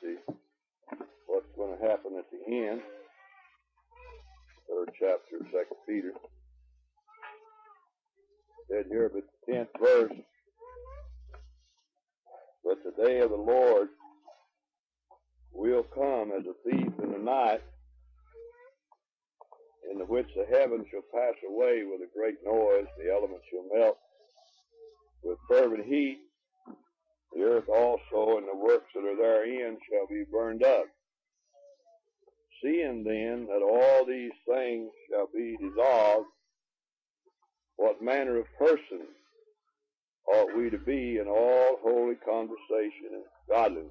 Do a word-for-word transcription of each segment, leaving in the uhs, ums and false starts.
see what's going to happen at the end. Third chapter of Second Peter. Said here, but the tenth verse, but the day of the Lord will come as a thief in the night, in the which the heavens shall pass away with a great noise, the elements shall melt with fervent heat, the earth also and the works that are therein shall be burned up. Seeing then that all these things shall be dissolved, what manner of person ought we to be in all holy conversation and godliness,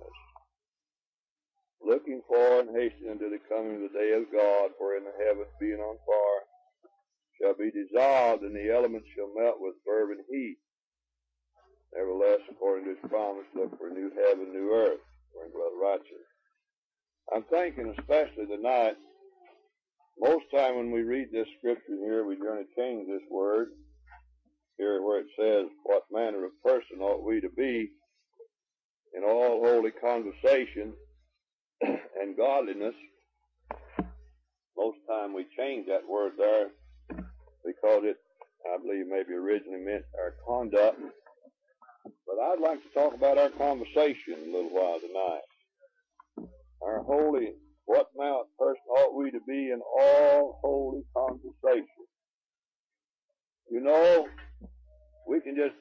looking for and hastening to the coming of the day of God, wherein the heavens being on fire shall be dissolved, and the elements shall melt with fervent heat. Nevertheless, according to his promise, look for a new heaven, new earth, wherein dwell righteousness. I'm thinking especially tonight, most time when we read this scripture here, we generally change this word here where it says, what manner of person ought we to be in all holy conversation and godliness. Most time we change that word there because it, I believe, maybe originally meant our conduct. But I'd like to talk about our conversation a little while tonight. Our holy, what manner of person ought we to be in all holy conversation. You know, we can just,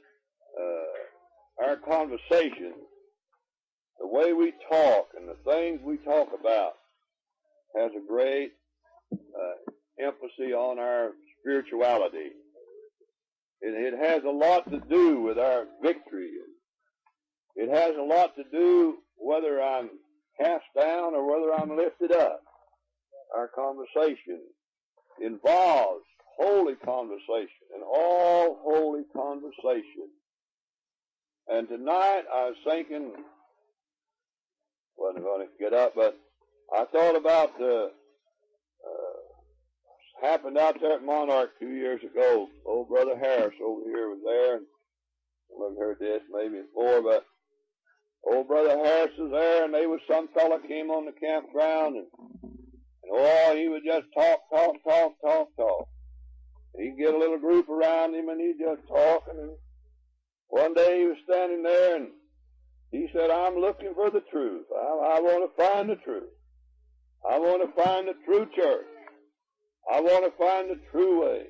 uh, our conversation, the way we talk and the things we talk about has a great uh, emphasis on our spirituality. It, it has a lot to do with our victory. It has a lot to do whether I'm cast down or whether I'm lifted up. Our conversation involves holy conversation and all holy conversation. And tonight I was thinking, wasn't going to get up, but I thought about the uh, happened out there at Monarch two years ago. Old Brother Harris over here was there, and some of you heard this maybe before, but old Brother Harris was there, and there was some fella came on the campground, and, and oh, he would just talk, talk, talk, talk, talk. He'd get a little group around him, and he'd just talk, and one day he was standing there, and he said, I'm looking for the truth. I, I want to find the truth. I want to find the true church. I want to find the true way.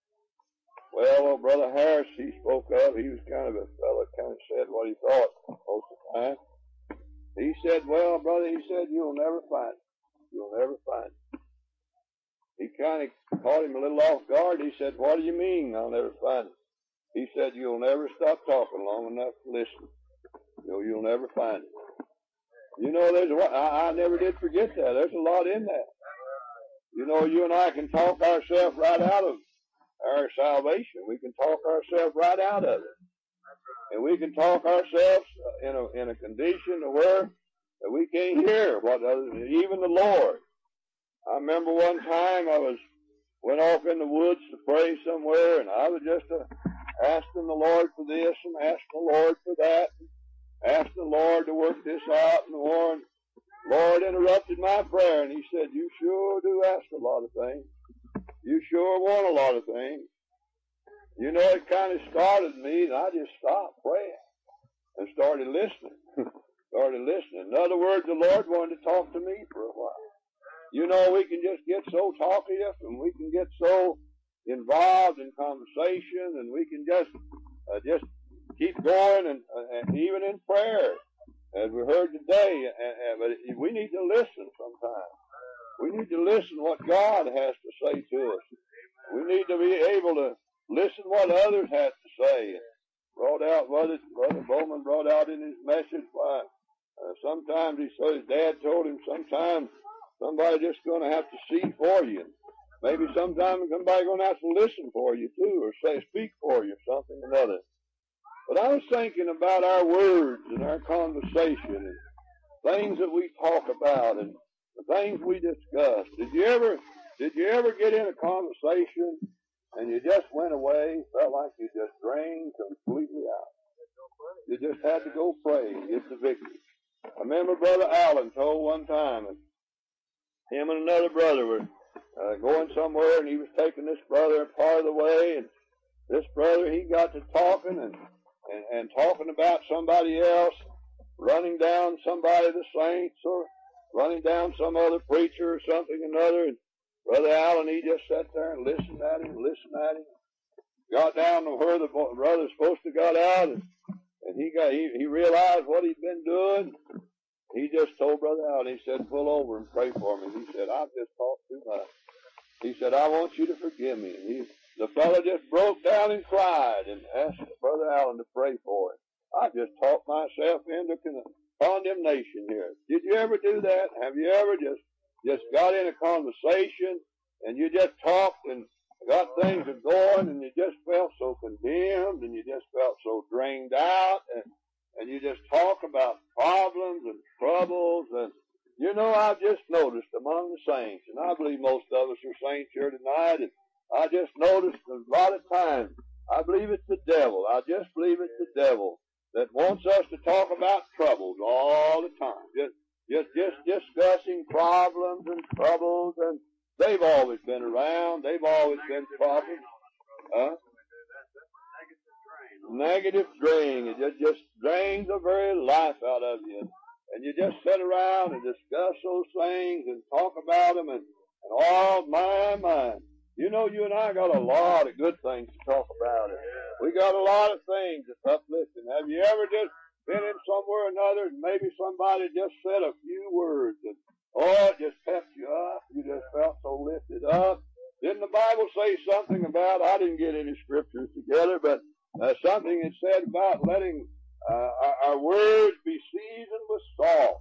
Well, well, Brother Harris, he spoke up. He was kind of a fellow, kind of said what he thought most of the time. He said, well, brother, he said, you'll never find it. You'll never find it. He kind of caught him a little off guard. He said, what do you mean I'll never find it? He said, you'll never stop talking long enough to listen. You know, you'll never find it. You know, there's a, I, I never did forget that. There's a lot in that. You know, you and I can talk ourselves right out of our salvation. We can talk ourselves right out of it. And we can talk ourselves in a, in a condition where we can't hear what others, even the Lord. I remember one time I was, went off in the woods to pray somewhere, and I was just uh, asking the Lord for this and asking the Lord for that, asking the Lord to work this out, and the Lord, Lord interrupted my prayer, and he said, you sure do ask a lot of things. You sure want a lot of things. You know, it kind of started me, and I just stopped praying and started listening. started listening. In other words, the Lord wanted to talk to me for a while. You know, we can just get so talkative, and we can get so involved in conversation, and we can just uh, just keep going, and, uh, and even in prayer, as we heard today. And, and, but we need to listen sometimes. We need to listen what God has to say to us. We need to be able to listen what others have to say. Brought out, Brother, Brother Bowman brought out in his message why uh, sometimes he said his dad told him sometimes somebody's just going to have to see for you. Maybe sometimes somebody's going to have to listen for you too, or say speak for you, something or another. But I was thinking about our words and our conversation and things that we talk about and the things we discuss. Did you ever, did you ever get in a conversation and you just went away, felt like you just drained completely out? You just had to go pray and get the victory. I remember Brother Allen told one time that him and another brother were uh, going somewhere, and he was taking this brother part of the way, and this brother, he got to talking and, and, and talking about somebody else, running down somebody of the saints, or running down some other preacher or something or another, and Brother Allen, he just sat there and listened at him, listened at him, got down to where the brother's supposed to got out, and, and he got he, he realized what he'd been doing. He just told Brother Allen, he said, pull over and pray for me. He said, I've just talked too much. He said, I want you to forgive me. And he, the fellow just broke down and cried and asked Brother Allen to pray for him. I just talked myself into condemnation here. Did you ever do that? Have you ever just, just got in a conversation and you just talked and got things going and you just felt so condemned and you just felt so drained out and, and you just talk about problems and troubles and, you know, I've just noticed among the saints, and I believe most of us are saints here tonight, and I just noticed a lot of times, I believe it's the devil, I just believe it's the devil that wants us to talk about troubles all the time, just, just, just discussing problems and troubles, and they've always been around, they've always been problems, huh? Negative drain, it just, just drains the very life out of you. And you just sit around and discuss those things and talk about them and, and oh, my, my. You know, you and I got a lot of good things to talk about. And we got a lot of things that's uplifting. Have you ever just been in somewhere or another and maybe somebody just said a few words and, oh, it just pepped you up. You just felt so lifted up. Didn't the Bible say something about, I didn't get any scriptures together, but uh, something it said about letting Uh, our, our words be seasoned with salt.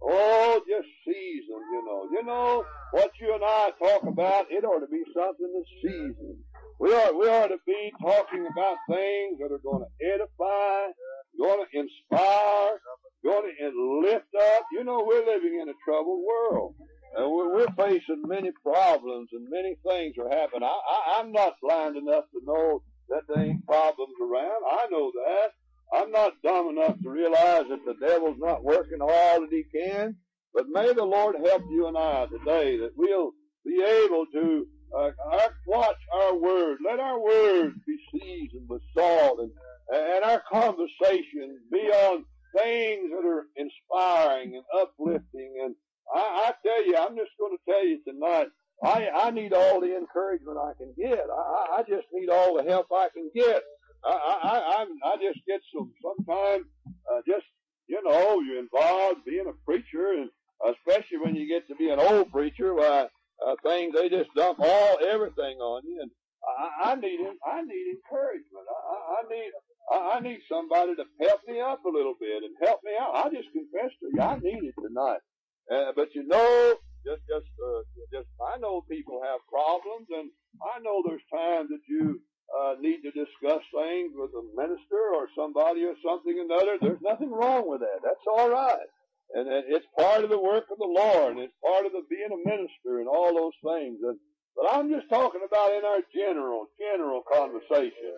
Oh, just seasoned, you know. You know, what you and I talk about, it ought to be something that's seasoned. We ought, we ought to be talking about things that are going to edify, going to inspire, going to lift up. You know, we're living in a troubled world. Uh, we're, we're facing many problems and many things are happening. I, I, I'm not blind enough to know that there ain't problems around. I know that. I'm not dumb enough to realize that the devil's not working all that he can, but may the Lord help you and I today that we'll be able to uh, watch our words. Let our words be seasoned with salt and, and our conversation be on things that are inspiring and uplifting. And I, I tell you, I'm just going to tell you tonight, I, I need all the encouragement I can get. I, I just need all the help I can get. I, I, I, I just get some, sometimes, uh, just, you know, you're involved being a preacher, and especially when you get to be an old preacher, why, uh, things, they just dump all, everything on you, and I, I need, I need encouragement. I, I need, I, I need somebody to help me up a little bit and help me out. I just confess to you, I need it tonight. Uh, but you know, just, just, uh, just, I know people have problems, and I know there's times that you, Uh, need to discuss things with a minister or somebody or something or another. There's nothing wrong with that. That's all right. And, and it's part of the work of the Lord, and it's part of the being a minister and all those things. And, but I'm just talking about in our general, general conversation.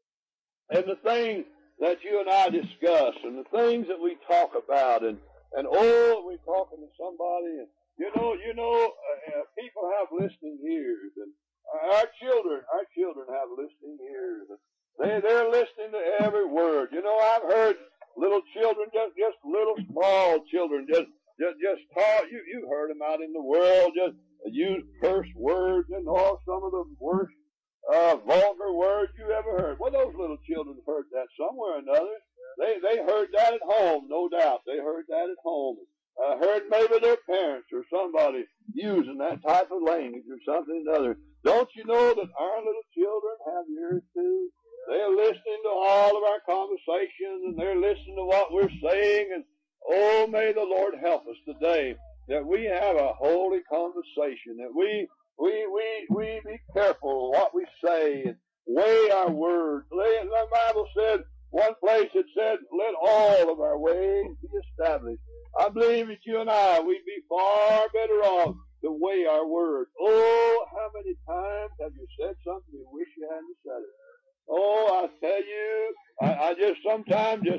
And the things that you and I discuss and the things that we talk about and, and oh, we're talking to somebody and, you know, you know, uh, people have listening ears and, Our children, our children have listening ears. They, they're listening to every word. You know, I've heard little children, just, just little small children, just, just, just talk. You, you've heard them out in the world, just use curse words and all, some of the worst, uh, vulgar words you ever heard. Well, those little children heard that somewhere or another. They, they heard that at home, no doubt. They heard that at home. Uh, heard maybe their parents or somebody using that type of language or something or another. Don't you know that our little children have ears too? They're listening to all of our conversations and they're listening to what we're saying. And oh, may the Lord help us today that we have a holy conversation, that we, we, we, we be careful what we say and weigh our words. The Bible said, one place it said, let all of our ways be established. I believe that you and I, we'd be far better off to weigh our words. Oh, how many times have you said something you wish you hadn't said it? Oh, I tell you, I, I just sometimes just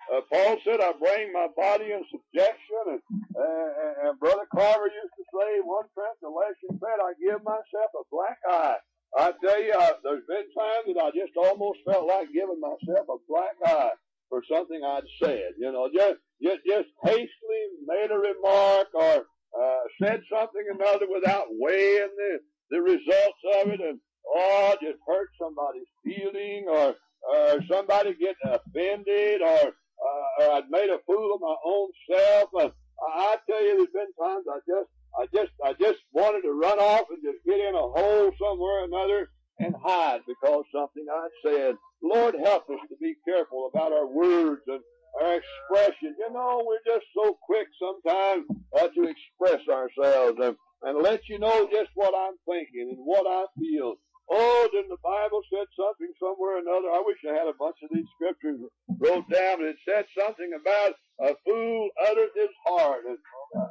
uh, Paul said, I bring my body in subjection. And, and, and Brother Carver used to say, one translation said, I give myself a black eye. I tell you, I, there's been times that I just almost felt like giving myself a black eye for something I'd said. You know, just, just, just hastily made a remark or uh, said something or another without weighing the, the results of it, and oh, just hurt somebody's feeling, or, or somebody get offended, or, uh, or I'd made a fool of my own self. And I, I tell you, there's been times I just, I just, I just wanted to run off and just get in a hole somewhere or another and hide because something I'd said. Lord, help us to be careful about our words and our expression. You know, we're just so quick sometimes uh, to express ourselves and, and let you know just what I'm thinking and what I feel. Oh, then the Bible said something somewhere or another. I wish I had a bunch of these scriptures wrote down. And it said something about a fool uttereth his heart. And,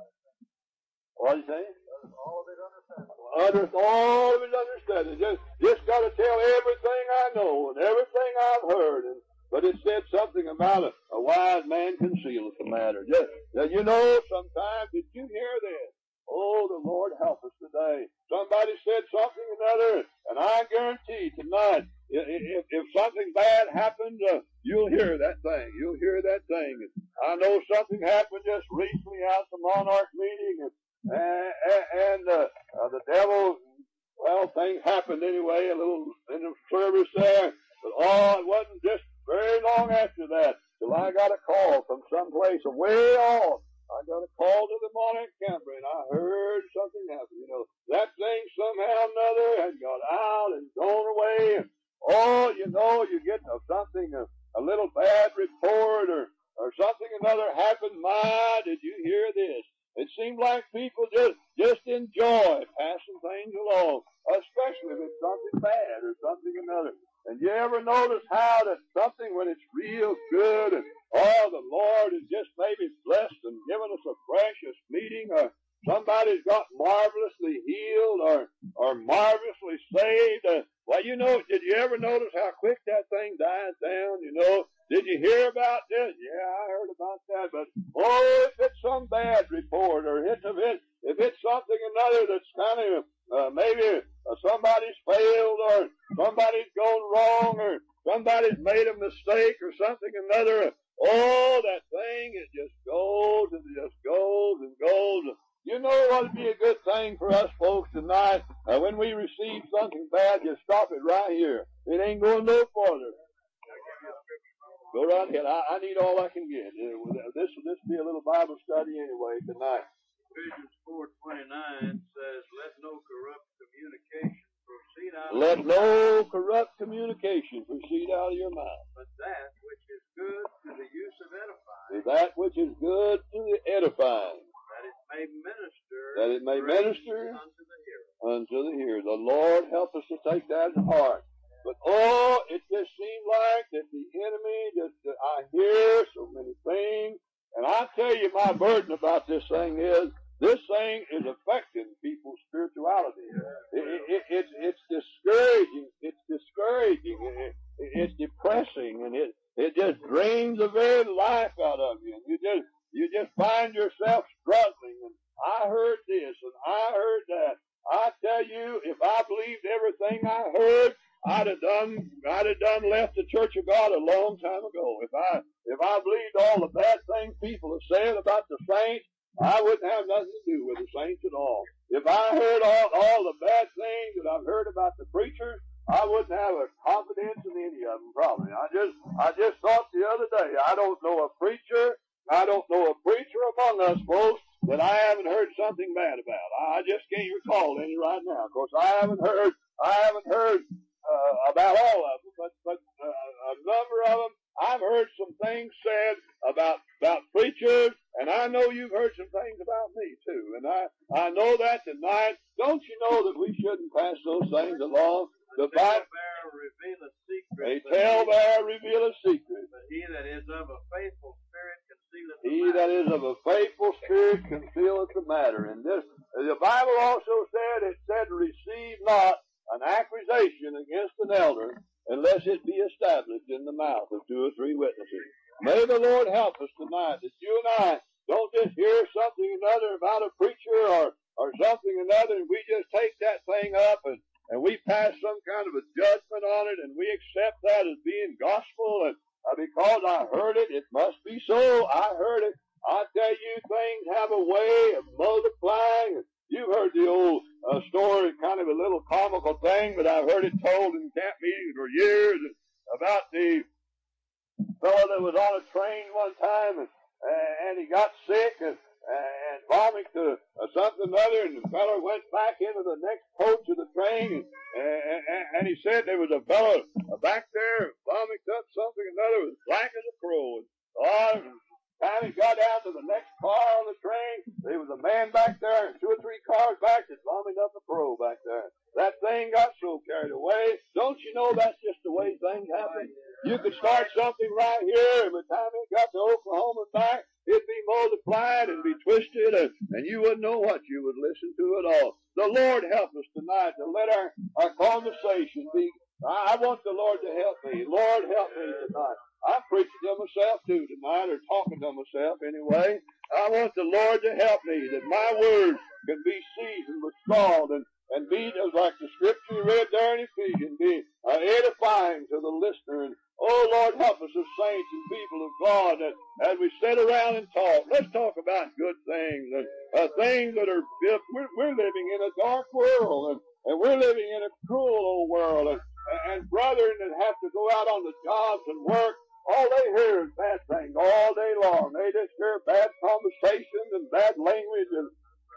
what did you say? All of his understanding. Uttereth all of his understanding. Just, just got to tell everything I know and everything I've heard. And, but it said something about a, a wise man concealeth the matter. Just, you know, sometimes, did you hear this? Oh, the Lord help us today. Somebody said something or another, and I guarantee tonight, if, if something bad happens, uh, you'll hear that thing. You'll hear that thing. I know something happened just recently out at the Monarch meeting, and, and, and uh, uh, the devil, well, things happened anyway, a little in the service there. But oh, it wasn't just very long after that till I got a call from someplace way off. I got a call to the Monarch camper, and I heard something happen. You know, that thing somehow or another had got out and gone away. And, oh, you know, you get uh, something, uh, a little bad report or, or something another happened. My, did you hear this? It seemed like people just, just enjoy passing things along, especially if it's something bad or something another. And you ever notice how that something, when it's real good, and oh, the Lord has just maybe blessed and given us a precious meeting, or somebody's got marvelously healed or or marvelously saved. Uh, well, you know, did you ever notice how quick that thing dies down? You know, did you hear about this? Yeah, I heard about that. But oh, if it's some bad report, or it's if it if it's something another that's kind of uh, maybe uh, somebody's failed, or somebody's gone wrong, or somebody's made a mistake, or something another. Oh, that thing, it just goes and just goes and goes. You know what would be a good thing for us folks tonight? Uh, when we receive something bad, just stop it right here. It ain't going no further. Go right ahead. I, I need all I can get. This will this be a little Bible study anyway tonight. Ephesians four twenty-nine says, let no corrupt communication proceed out of Let your no mouth, corrupt communication proceed out of your mouth. but that which is good to the use of edifying, That which is good to the edifying, that it may minister, that it may grace minister unto the hearer. unto the hearer. The Lord help us to take that to heart. But oh, it just seemed like that the enemy, just that I hear so many things, and I tell you, my burden about this thing is, this thing is affecting people's spirituality. It, it, it, it's, it's discouraging. It's discouraging. It, it, it's depressing, and it, it just drains the very life out of you. And you just, you just find yourself struggling. And I heard this, and I heard that. I tell you, if I believed everything I heard, I'd have done, I'd have done left the Church of God a long time ago. If I, if I believed all the bad things people have said about the saints, I wouldn't have nothing to do with the saints at all. If I heard all, all the bad things that I've heard about the preachers, I wouldn't have a confidence in any of them probably. I just, I just thought the other day, I don't know a preacher, I don't know a preacher among us folks that I haven't heard something bad about. I just can't recall any right now. Of course, I haven't heard, I haven't heard Uh, about all of them, but, but uh, a number of them, I've heard some things said about, about preachers, and I know you've heard some things about me too, and I, I know that tonight. Don't you know that we shouldn't pass those things along? The Bible, reveal a secret. a talebearer reveal a secret. But he that is of a faithful spirit concealeth the He matter. that is of a faithful spirit concealeth the matter. And this, the Bible also said, it said, receive not an accusation against an elder unless it be established in the mouth of two or three witnesses. May the Lord help us tonight that you and I don't just hear something another about a preacher or, or something another and we just take that thing up and, and we pass some kind of a judgment on it and we accept that as being gospel and uh, because I heard it, it must be so. I heard it. I tell you, things have a way of multiplying. You've heard the old uh, story, kind of a little comical thing, but I've heard it told in camp meetings for years about the fellow that was on a train one time and, and he got sick and, and vomited to uh, something or other, and the fellow went back into the next coach of the train, and, and, and he said there was a fellow back there vomited up something or other, was black as a crow. And, oh, time he got down to the next car on the train, there was a man back there, and two or three cars back that vomited up a crow back there. That thing got so carried away. Don't you know that's just the way things happen? You could start something right here, and by the time it got to Oklahoma and back, it'd be multiplied and be twisted, and, and you wouldn't know what you would listen to at all. The Lord help us tonight to let our, our conversation be. I, I want the Lord to help me. Lord, help me tonight. I'm preaching to myself too tonight, or talking to myself anyway. I want the Lord to help me, that my words can be seasoned with salt and, and be, just like the scripture read there in Ephesians, be uh, edifying to the listener. And, oh, Lord, help us as saints and people of God, that as we sit around and talk, let's talk about good things and uh, things that are, we're, we're living in a dark world, and, and we're living in a cruel old world, and, and brethren that have to go out on the jobs and work, all they hear is bad things all day long. They just hear bad conversations and bad language and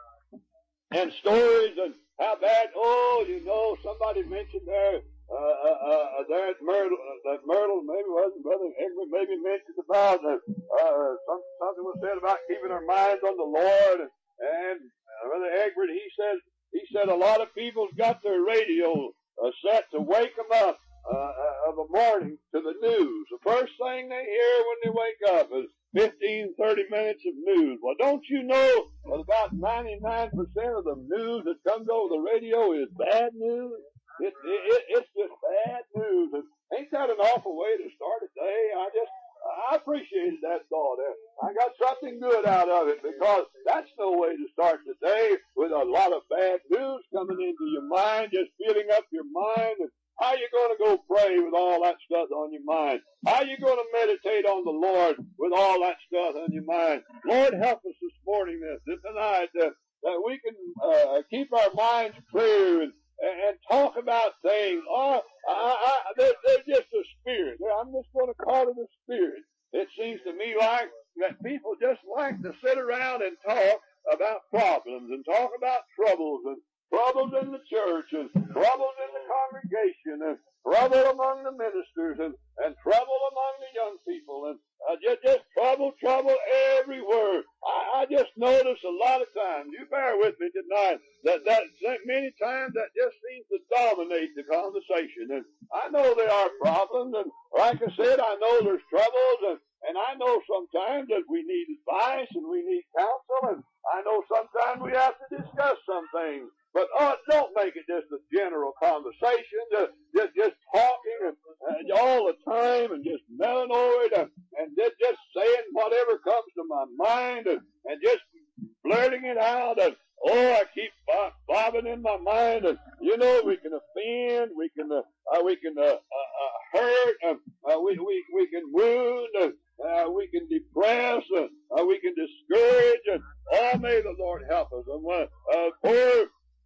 and stories and how bad. Oh, you know, somebody mentioned there, uh, uh, uh, there at Myrtle, uh, that Myrtle, maybe it wasn't Brother Egbert, maybe mentioned about uh, uh, some, something was said about keeping our minds on the Lord. And, and uh, Brother Egbert, he said, he said a lot of people's got their radio uh, set to wake them up. Uh, of the morning to the news. The first thing they hear when they wake up is fifteen, thirty minutes of news. Well, don't you know that about ninety-nine percent of the news that comes over the radio is bad news? It, it, it's just bad news. And ain't that an awful way to start a day? I just, I appreciated that thought. I got something good out of it, because that's no way to start the day, with a lot of bad news coming into your mind, just filling up your mind. And how you going to go pray with all that stuff on your mind? How you going to meditate on the Lord with all that stuff on your mind? Lord, help us this morning, this tonight, uh, that we can uh, keep our minds clear and, and talk about things. Oh, I, I, they're, they're just a spirit. I'm just going to call it a spirit. It seems to me like that people just like to sit around and talk about problems and talk about troubles and troubles in the church, and troubles in the congregation, and trouble among the ministers, and, and trouble among the young people, and uh, just, just trouble, trouble everywhere. I, I just notice a lot of times, you bear with me tonight, that, that many times that just seems to dominate the conversation. And I know there are problems, and like I said, I know there's troubles, and, and I know sometimes that we need advice, and we need counsel, and I know sometimes we have to discuss some things. But uh, don't make it just a general conversation, just just, just talking and, and all the time and just melling over it and, and just, just saying whatever comes to my mind and, and just blurting it out. And oh, I keep bob- bobbing in my mind. And you know, we can offend, we can uh, uh, we can uh, uh, uh, hurt, uh, uh, we we we can wound, uh, uh, we can depress, uh, uh, we can discourage. And oh, may the Lord help us. And uh, uh, poor.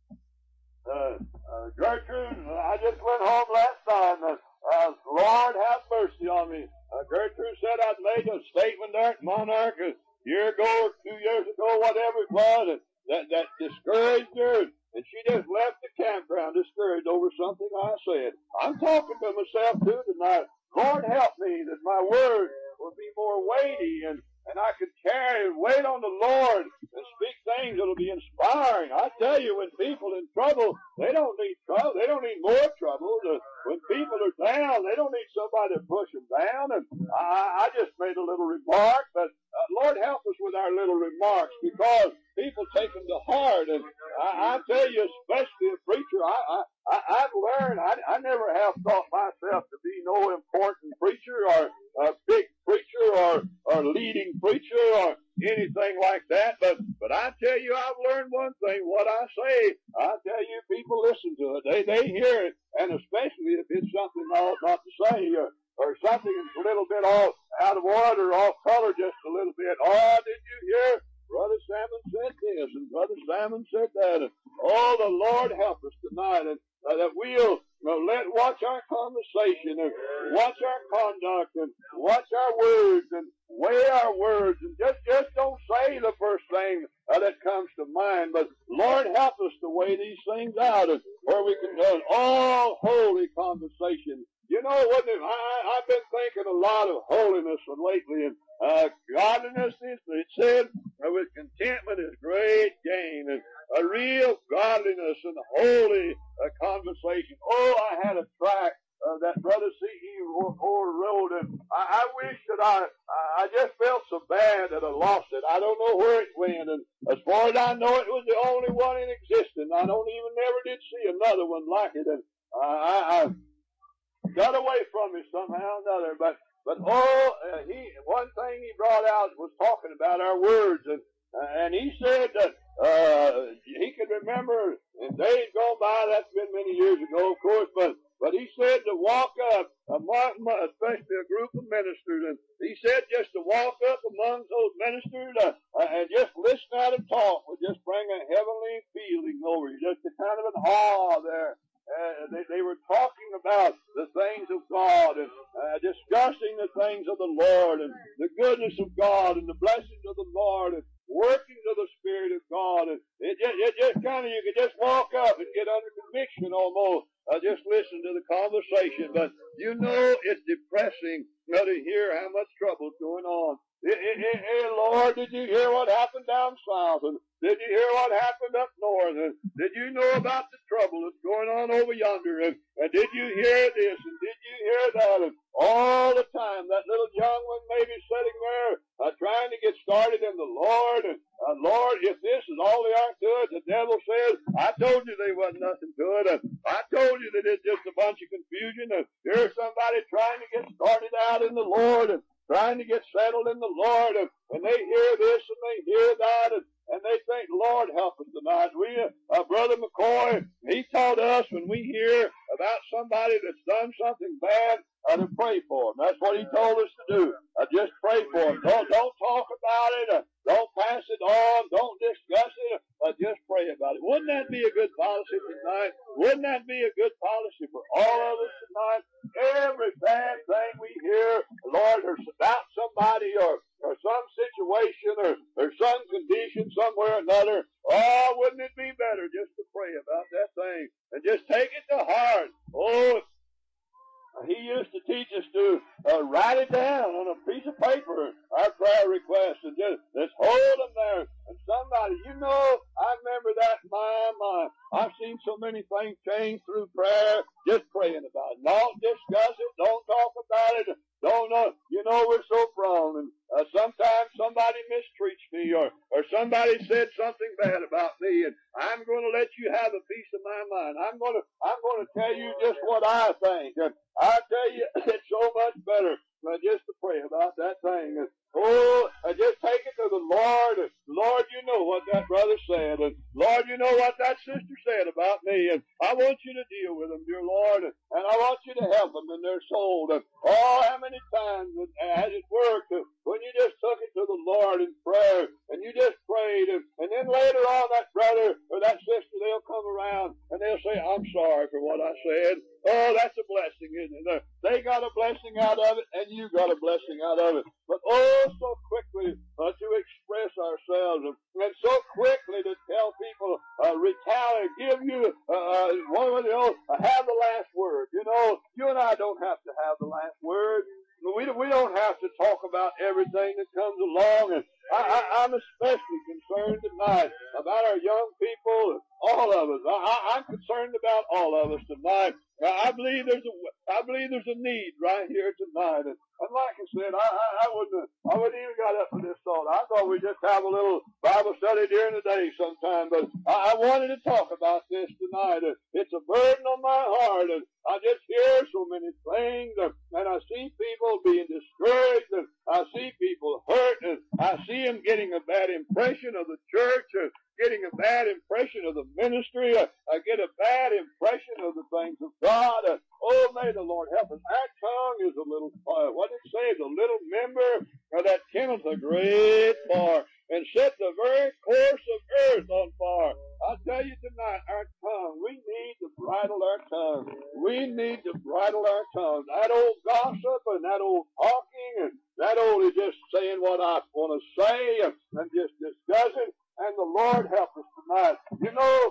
Uh, uh, Gertrude, I just went home last night, and uh, Lord have mercy on me. Uh, Gertrude said I'd made a statement there at Monarch a year ago or two years ago, whatever it was, and that, that discouraged her, and she just left the campground discouraged over something I said. I'm talking to myself too tonight. Lord help me that my words will be more weighty, and And I could carry and wait on the Lord and speak things that'll be inspiring. I tell you, when people in trouble, they don't need trouble. They don't need more trouble. When people are down, they don't need somebody to push them down. And I, I just made a little remark, but uh, Lord help us with our little remarks, because people take them to heart. And I, I tell you, especially a preacher, I, I, I, I've learned, I, I never have thought myself to be no important preacher or a big preacher or preacher or anything like that, but, but I tell you, I've learned one thing. What I say, I tell you, people listen to it. They, they hear it, and especially if it's something I ought not to say, or, or something that's a little bit off, out of order, off color just a little bit. Oh, did you hear? Brother Salmon said this, and Brother Salmon said that. And, oh, the Lord help us tonight, and uh, that we'll uh, let watch our conversation, and watch our conduct, and watch our words, and weigh our words, and just just don't say the first thing uh, that comes to mind. But Lord, help us to weigh these things out, and where we can do all holy conversation. You know, wouldn't it, I, I've been thinking a lot of holiness lately, and uh, godliness is, it said, uh, with contentment is great gain, and a real godliness and holy uh, conversation. Oh, I had a track uh, that Brother C E wrote, and I, I wish that I, I just felt so bad that I lost it. I don't know where it went, and as far as I know, it was the only one in existence. I don't even never did see another one like it, and uh, I, I got away from me somehow or another, but, but oh, uh, he, one thing he brought out was talking about our words, and, uh, and he said that, uh, he could remember in days gone by, that's been many years ago, of course, but, but he said to walk up among, especially a group of ministers, and he said just to walk up among those ministers, uh, uh, and just listen at them talk would just bring a heavenly feeling over you, just a kind of an awe there. Uh, they, they were talking about the things of God, and uh, discussing the things of the Lord, and the goodness of God, and the blessings of the Lord, and working to the Spirit of God. And it just, it just kind of, you could just walk up and get under conviction almost. Uh, just listen to the conversation. But you know it's depressing uh, to hear how much trouble's going on. Hey, hey, hey, Lord, did you hear what happened down south? And did you hear what happened up north? And did you know about the trouble that's going on over yonder? And, and did you hear this? And did you hear that? And all the time, that little young one may be sitting there uh, trying to get started in the Lord. And uh, Lord, if this is all they are to it, the devil says, I told you they wasn't nothing to it. And I told you that it's just a bunch of confusion. And here's somebody trying to get started out in the Lord, and trying to get settled in the Lord, and, and they hear this and they hear that, and, and they think, Lord, help us tonight. We, uh, Brother McCoy, he taught us when we hear about somebody that's done something bad, uh, to pray for them. That's what he told us to do. Uh, just pray for them. Don't, don't talk about it. Uh, don't pass it on. Don't discuss it. Uh, just pray about it. Wouldn't that be a good policy tonight? Wouldn't that be a good policy for all of us tonight? Every bad thing we hear, Lord, or about somebody or, or some situation or, or some condition somewhere or another, oh, wouldn't it be better just to pray about that thing and just take it to heart? Oh, he used to teach us to uh, write it down on a piece of paper, our prayer requests, and just, just hold them there. And somebody, you know, I remember that, my, my. I've seen so many things change through prayer, just praying about it. Don't discuss it. Don't talk about it. Don't know. You know, we're so prone. And uh, sometimes somebody mistreats me, or, or somebody said something bad about me, and I'm going to let you have a piece of my mind. I'm going to, I'm going to tell you just what I think. And I tell you, it's so much better uh, just to pray about that thing. And, oh, uh, just take it to the Lord. And, Lord, you know what that brother said. And Lord, you know what that sister said about me. And I want you to deal with them, dear Lord. And, and I want you to help them in their soul. And, oh, how many times has it worked uh, when you just took it to the Lord in prayer and you just prayed. And, and then later on, that brother or that sister, they'll come around and they'll say, I'm sorry for what I said. Oh, that's a blessing, isn't it? They got a blessing out of it, and you got a blessing out of it. But oh, so quickly uh, to express ourselves, and, and so quickly to tell people, uh, retaliate, give you, uh, one of the old, uh, have the last word. You know, you and I don't have to have the last word. We, we don't have to talk about everything that comes along. And I, I, I'm especially concerned tonight about our young people, all of us. I, I, I'm concerned about all of us tonight. I believe there's a, I believe there's a need right here tonight. And And like I said, I, I, I wouldn't, I wouldn't even got up for this thought. I thought we'd just have a little Bible study during the day sometime, but I, I wanted to talk about this tonight. It's a burden on my heart, and I just hear so many things, and I see people being discouraged, and I see people hurt, and I see them getting a bad impression of the church, and getting a bad impression of the ministry. I get a bad impression of the things of God. Oh, may the Lord help us. Our tongue is a little, uh, what did it say, is a little member that killeth a great fire, and set the very course of earth on fire. I tell you tonight, our tongue, we need to bridle our tongue. We need to bridle our tongue. That old gossip and that old talking and that old is just saying what I want to say and, and just discussing. And the Lord help us tonight. You know,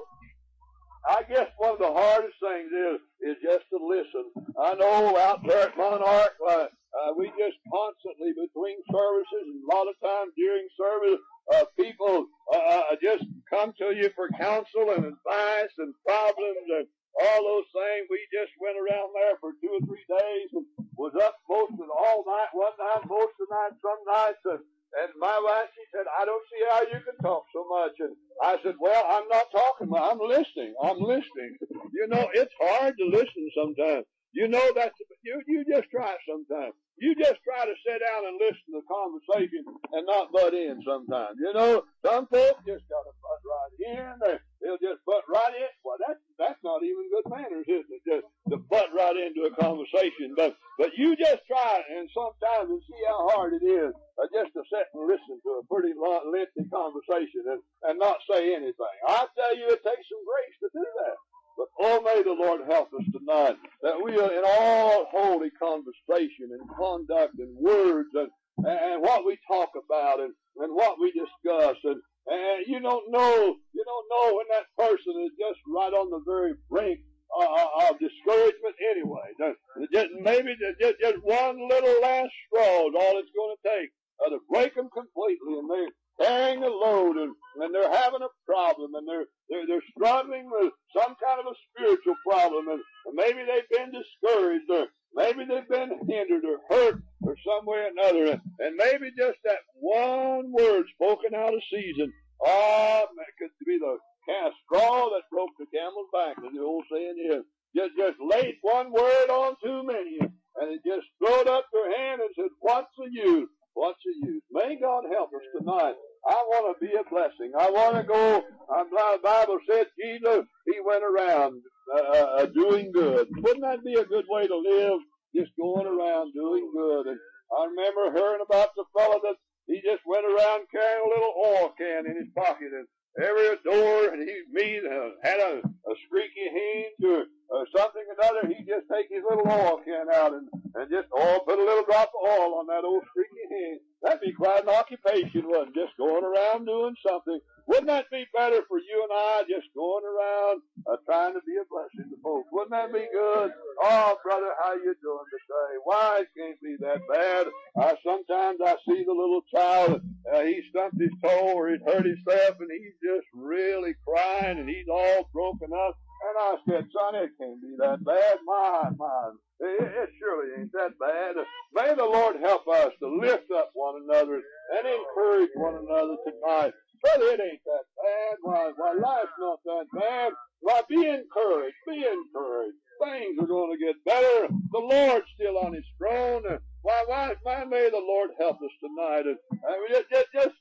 I guess one of the hardest things is, is just to listen. I know out there at Monarch, uh, uh, we just constantly between services and a lot of times during service, uh, people, uh, just come to you for counsel and advice and problems and all those things. We just went around there for two or three days and was up most of all night, one night, most of the night, some nights, and And my wife, she said, I don't see how you can talk so much. And I said, well, I'm not talking. I'm listening. I'm listening. You know, it's hard to listen sometimes. You know, that's, you, you just try it sometimes. You just try to sit down and listen to the conversation and not butt in sometimes. You know, some folks just got to butt right in. They, they'll just butt right in. Well, that's, that's not even good manners, is it? Just to butt right into a conversation. But, but you just try it and sometimes and see how hard it is uh, just to sit and listen to a pretty long, lengthy conversation and, and not say anything. I tell you, it takes some grace to do that. But oh, may the Lord help us tonight that we are in all holy conversation and conduct and words and, and what we talk about and, and what we discuss. And, and you don't know, you don't know when that person is just right on the very brink uh, of discouragement anyway. Just, maybe just, just one little last straw is all it's going to take uh, to break them completely, and they're carrying a load, and, and they're having a problem, and they're, they're they're struggling with some kind of a spiritual problem, and, and maybe they've been discouraged, or maybe they've been hindered or hurt or some way or another, and, and maybe just that one word spoken out of season, oh, it could be the kind of straw that broke the camel's back, as the old saying is. Just, just laid one word on too many, and it just throwed up their hand and said, what's the use? What's the use? May God help us tonight. I want to be a blessing. I want to go, I'm glad the Bible said Jesus, he went around uh, uh, doing good. Wouldn't that be a good way to live? Just going around doing good. And I remember hearing about the fellow that he just went around carrying a little oil can in his pocket, and every door, and he me uh, had a, a squeaky hinge or, or something or another, he'd just take his little oil can out and, and just oil, put a little drop of oil on that old squeaky hinge. That'd be quite an occupation, wouldn't it? Just going around doing something. Wouldn't that be better for you and I, just going around uh, trying to be a blessing to folks? Wouldn't that be good? Oh, brother, how you doing today? Why, it can't be that bad. Uh, sometimes I see the little child, uh, he stumped his toe or he's hurt himself, and he's just really crying, and he's all broken up. And I said, son, it can't be that bad. My, my, it, it surely ain't that bad. May the Lord help us to lift up one another and encourage one another tonight. Brother, it ain't that bad. Why, why, life's not that bad. Why, be encouraged. Be encouraged. Things are going to get better. The Lord's still on his throne. Why, why, why may the Lord help us tonight? And, and we just, just, just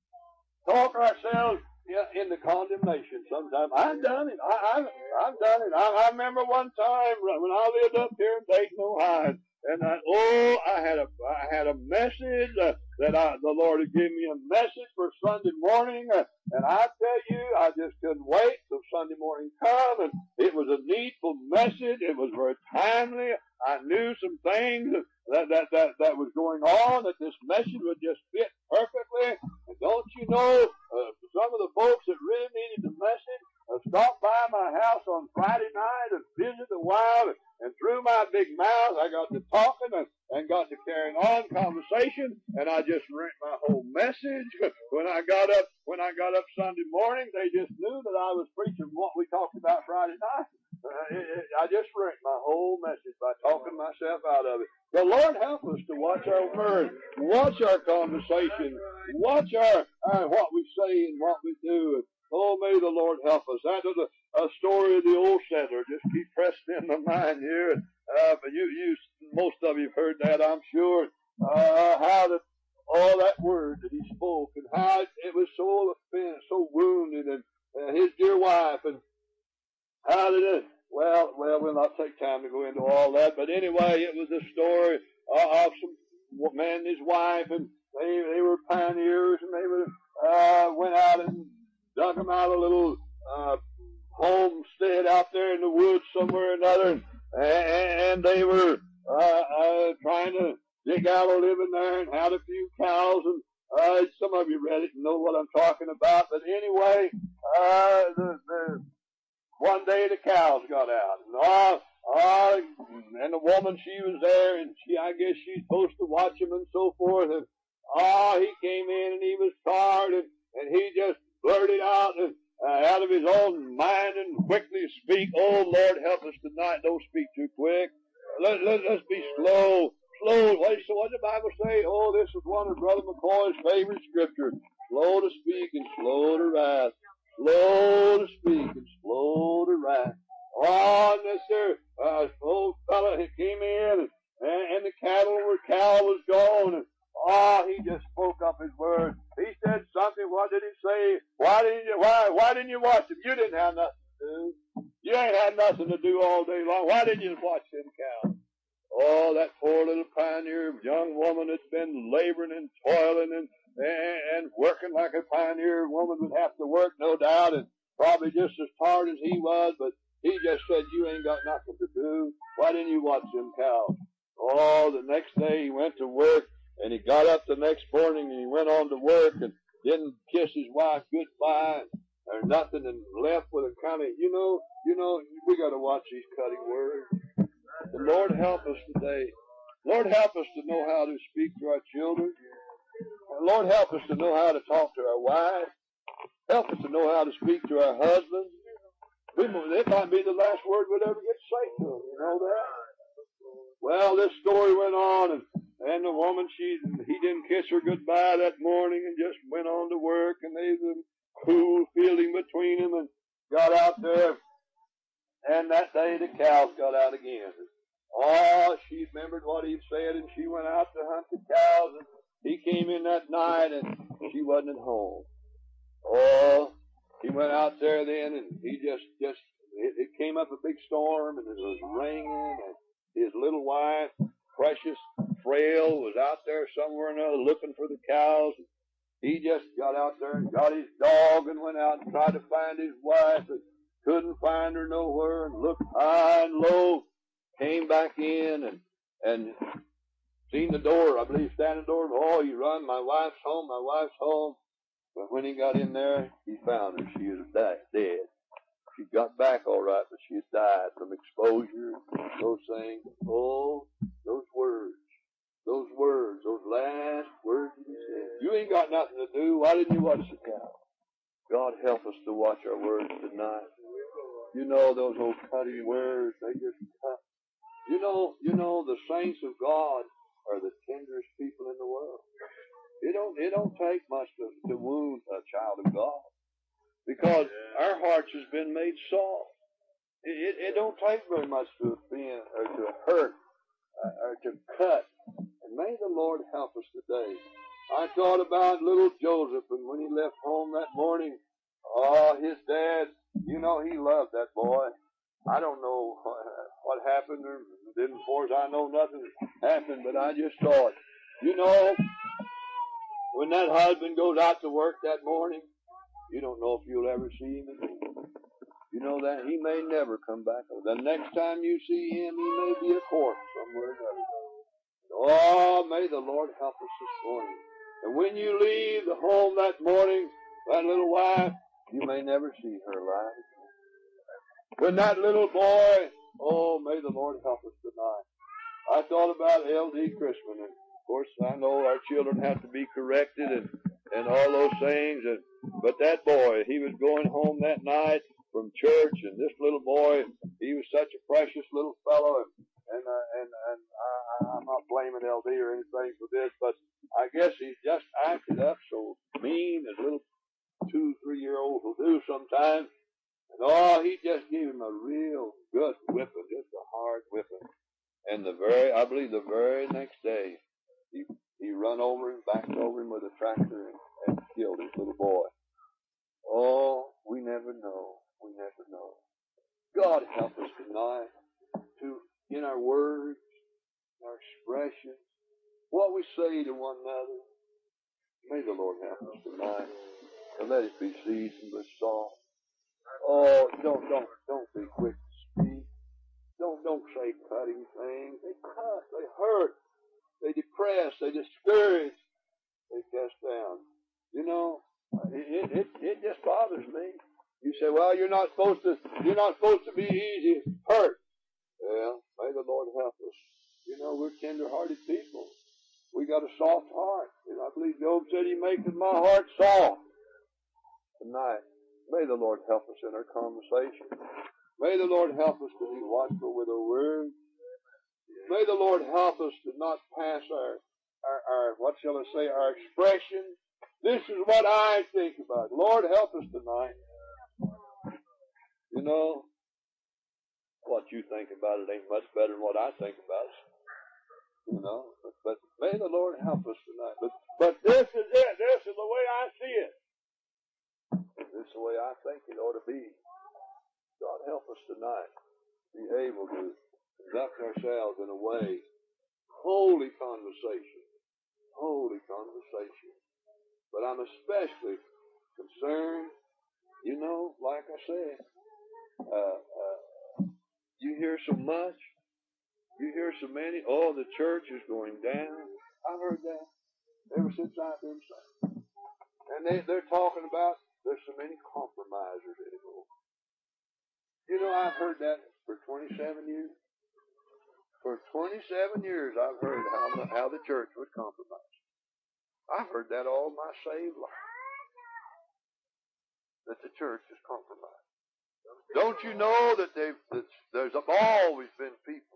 talk ourselves yeah, into condemnation sometimes. I've done it. I, I've, I've done it. I, I remember one time when I lived up here in Dayton, Ohio, and I, oh, I had a, I had a message uh, that I, the Lord had given me a message for Sunday morning, uh, and I tell you, I just couldn't wait till Sunday morning come, and it was a needful message. It was very timely. I knew some things that, that, that, that was going on, that this message would just fit perfectly. And don't you know, uh, some of the folks that really needed the message uh, stopped by my house on Friday night and visited a while, and, and through my big mouth, I got to talking and, and got to carrying on conversation, and I just rent my whole message. When I got up, when I got up Sunday morning, they just knew that I was preaching what we talked about Friday night. Uh, it, it, I just wrecked my whole message by talking myself out of it. The Lord help us to watch our word, watch our conversation, watch our uh, what we say and what we do. Oh, may the Lord help us. That is a, a story of the old settler. Just keep pressing in my mind here. Uh, but you, you, most of you have heard that, I'm sure. Uh, how that all that word that he spoke and how it, it was so offended, so wounded, and uh, his dear wife, and how did it? Well, well, we'll not take time to go into all that. But anyway, it was a story uh, of some man and his wife, and they they were pioneers, and they were uh, went out and dug them out a little uh, homestead out there in the woods somewhere or another, and, and they were uh, uh, trying to dig out a living there and had a few cows, and uh, some of you read it and know what I'm talking about. But anyway, uh, the the one day the cows got out, and uh, uh, and the woman, she was there, and she, I guess she's supposed to watch him and so forth, and ah, uh, he came in and he was tired, and, and he just blurted out and uh, out of his own mind and quickly speak. Oh, Lord, help us tonight. Don't speak too quick. Let, let, let's be slow. Slow. What, so what did the Bible say? Oh, this is one of Brother McCoy's favorite scriptures. Slow to speak and slow to wrath. Slow to speak and slow to wrath. Oh, and this there, uh, old fellow came in, and, and the cattle were, cow was gone, and oh, he just spoke up his word. He said something. What did he say? Why didn't you, why, why didn't you watch him? You didn't have nothing to do. You ain't had nothing to do all day long. Why didn't you watch them cows? Oh, that poor little pioneer young woman that's been laboring and toiling and, and, and working like a pioneer woman would have to work, no doubt, and probably just as hard as he was, but he just said, you ain't got nothing to do. Why didn't you watch them cows? Oh, the next day he went to work, and he got up the next morning and he went on to work and didn't kiss his wife goodbye or nothing, and left with a kind of, you know, you know, we got to watch these cutting words. The Lord help us today. Lord help us to know how to speak to our children. Lord help us to know how to talk to our wives. Help us to know how to speak to our husbands. It might be the last word we'd ever get to say to them. You know that? Well, this story went on, and, and the woman, she he didn't kiss her goodbye that morning and just went on to work, and they was a cool feeling between them and got out there. And that day the cows got out again. Oh, she remembered what he'd said, and she went out to hunt the cows, and he came in that night, and she wasn't at home. Oh, he went out there then, and he just, just, it, it came up a big storm, and it was raining, and his little wife, precious, frail, was out there somewhere or another looking for the cows. He just got out there and got his dog and went out and tried to find his wife, and couldn't find her nowhere, and looked high and low, came back in and, and seen the door, I believe, standing door. Oh, he run, my wife's home, my wife's home. But when he got in there, he found her. She was dead. She got back all right, but she had died from exposure, those things. Oh, those words, those words, those last words he said. You ain't got nothing to do. Why didn't you watch the cow? God help us to watch our words tonight. You know those old cutting words, they just cut. You know, you know the saints of God are the tenderest people in the world. It don't, it don't take much to, to wound a child of God, because our hearts has been made soft. It, it, it don't take very much to offend or to hurt uh, or to cut. And may the Lord help us today. I thought about little Joseph, and when he left home that morning, oh, his dad, you know, he loved that boy. I don't know what happened, or didn't, as far as I know, nothing happened, but I just thought, you know, when that husband goes out to work that morning, you don't know if you'll ever see him again. You know that he may never come back. The next time you see him, he may be a corpse somewhere or another. Oh, may the Lord help us this morning. And when you leave the home that morning, that little wife, you may never see her alive again. When that little boy, oh, may the Lord help us tonight. I thought about L D Christman, and of course I know our children have to be corrected and, and all those things, and, but that boy, he was going home that night, from church, and this little boy, he was such a precious little fellow, and and uh, and, and I, I'm not blaming L D or anything for this, but I guess he just acted up so mean as little two, three year olds will do sometimes. And oh, he just gave him a real good whipping, just a hard whipping. And the very, I believe the very next day, he he run over him, backed over him with a tractor and, and killed his little boy. Oh, we never know. We never know. God help us tonight to, in our words, our expressions, what we say to one another. May the Lord help us tonight. And let it be seasoned with salt. Oh, don't, don't, don't be quick to speak. Don't, don't say cutting things. They cut, they hurt, they depress, they discourage, they cast down. You know, it, it, it just bothers me. You say, well, you're not supposed to, you're not supposed to be easy hurt. Well, may the Lord help us. You know, we're tender-hearted people. We got a soft heart. And I believe Job said, he maketh my heart soft. Tonight, may the Lord help us in our conversation. May the Lord help us to be watchful with our words. May the Lord help us to not pass our, our, our, what shall I say, our expression. This is what I think about. Lord, help us tonight. You know, what you think about it ain't much better than what I think about it. You know, but, but may the Lord help us tonight. But, but this is it. This is the way I see it. This is the way I think it ought to be. God help us tonight to be able to conduct ourselves in a way, holy conversation, holy conversation. But I'm especially concerned, you know, like I said, uh, uh, you hear so much, you hear so many, oh, the church is going down. I've heard that ever since I've been saved. And they, they're talking about there's so many compromisers anymore. You know, I've heard that for twenty-seven years. For twenty-seven years, I've heard how the, how the church would compromise. I've heard that all my saved life. That the church is compromised. Don't you know that they've, that there's always been people,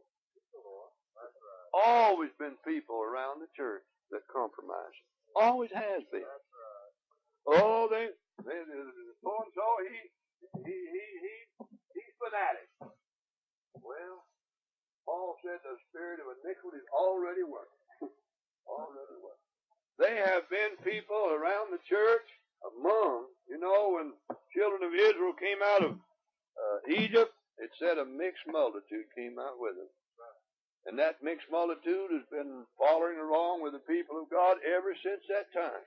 always been people around the church that compromise. Always has been. Oh, they, they, so and so, he, he, he, he, he's fanatic. Well, Paul said the spirit of iniquity is already working. Already working. They have been people around the church among, you know, when children of Israel came out of uh, Egypt, it said a mixed multitude came out with them. And that mixed multitude has been following along with the people of God ever since that time.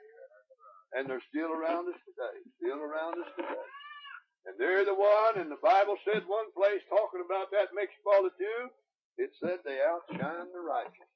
And they're still around us today. Still around us today. And they're the one, and the Bible said one place talking about that mixed multitude, it said they outshine the righteous.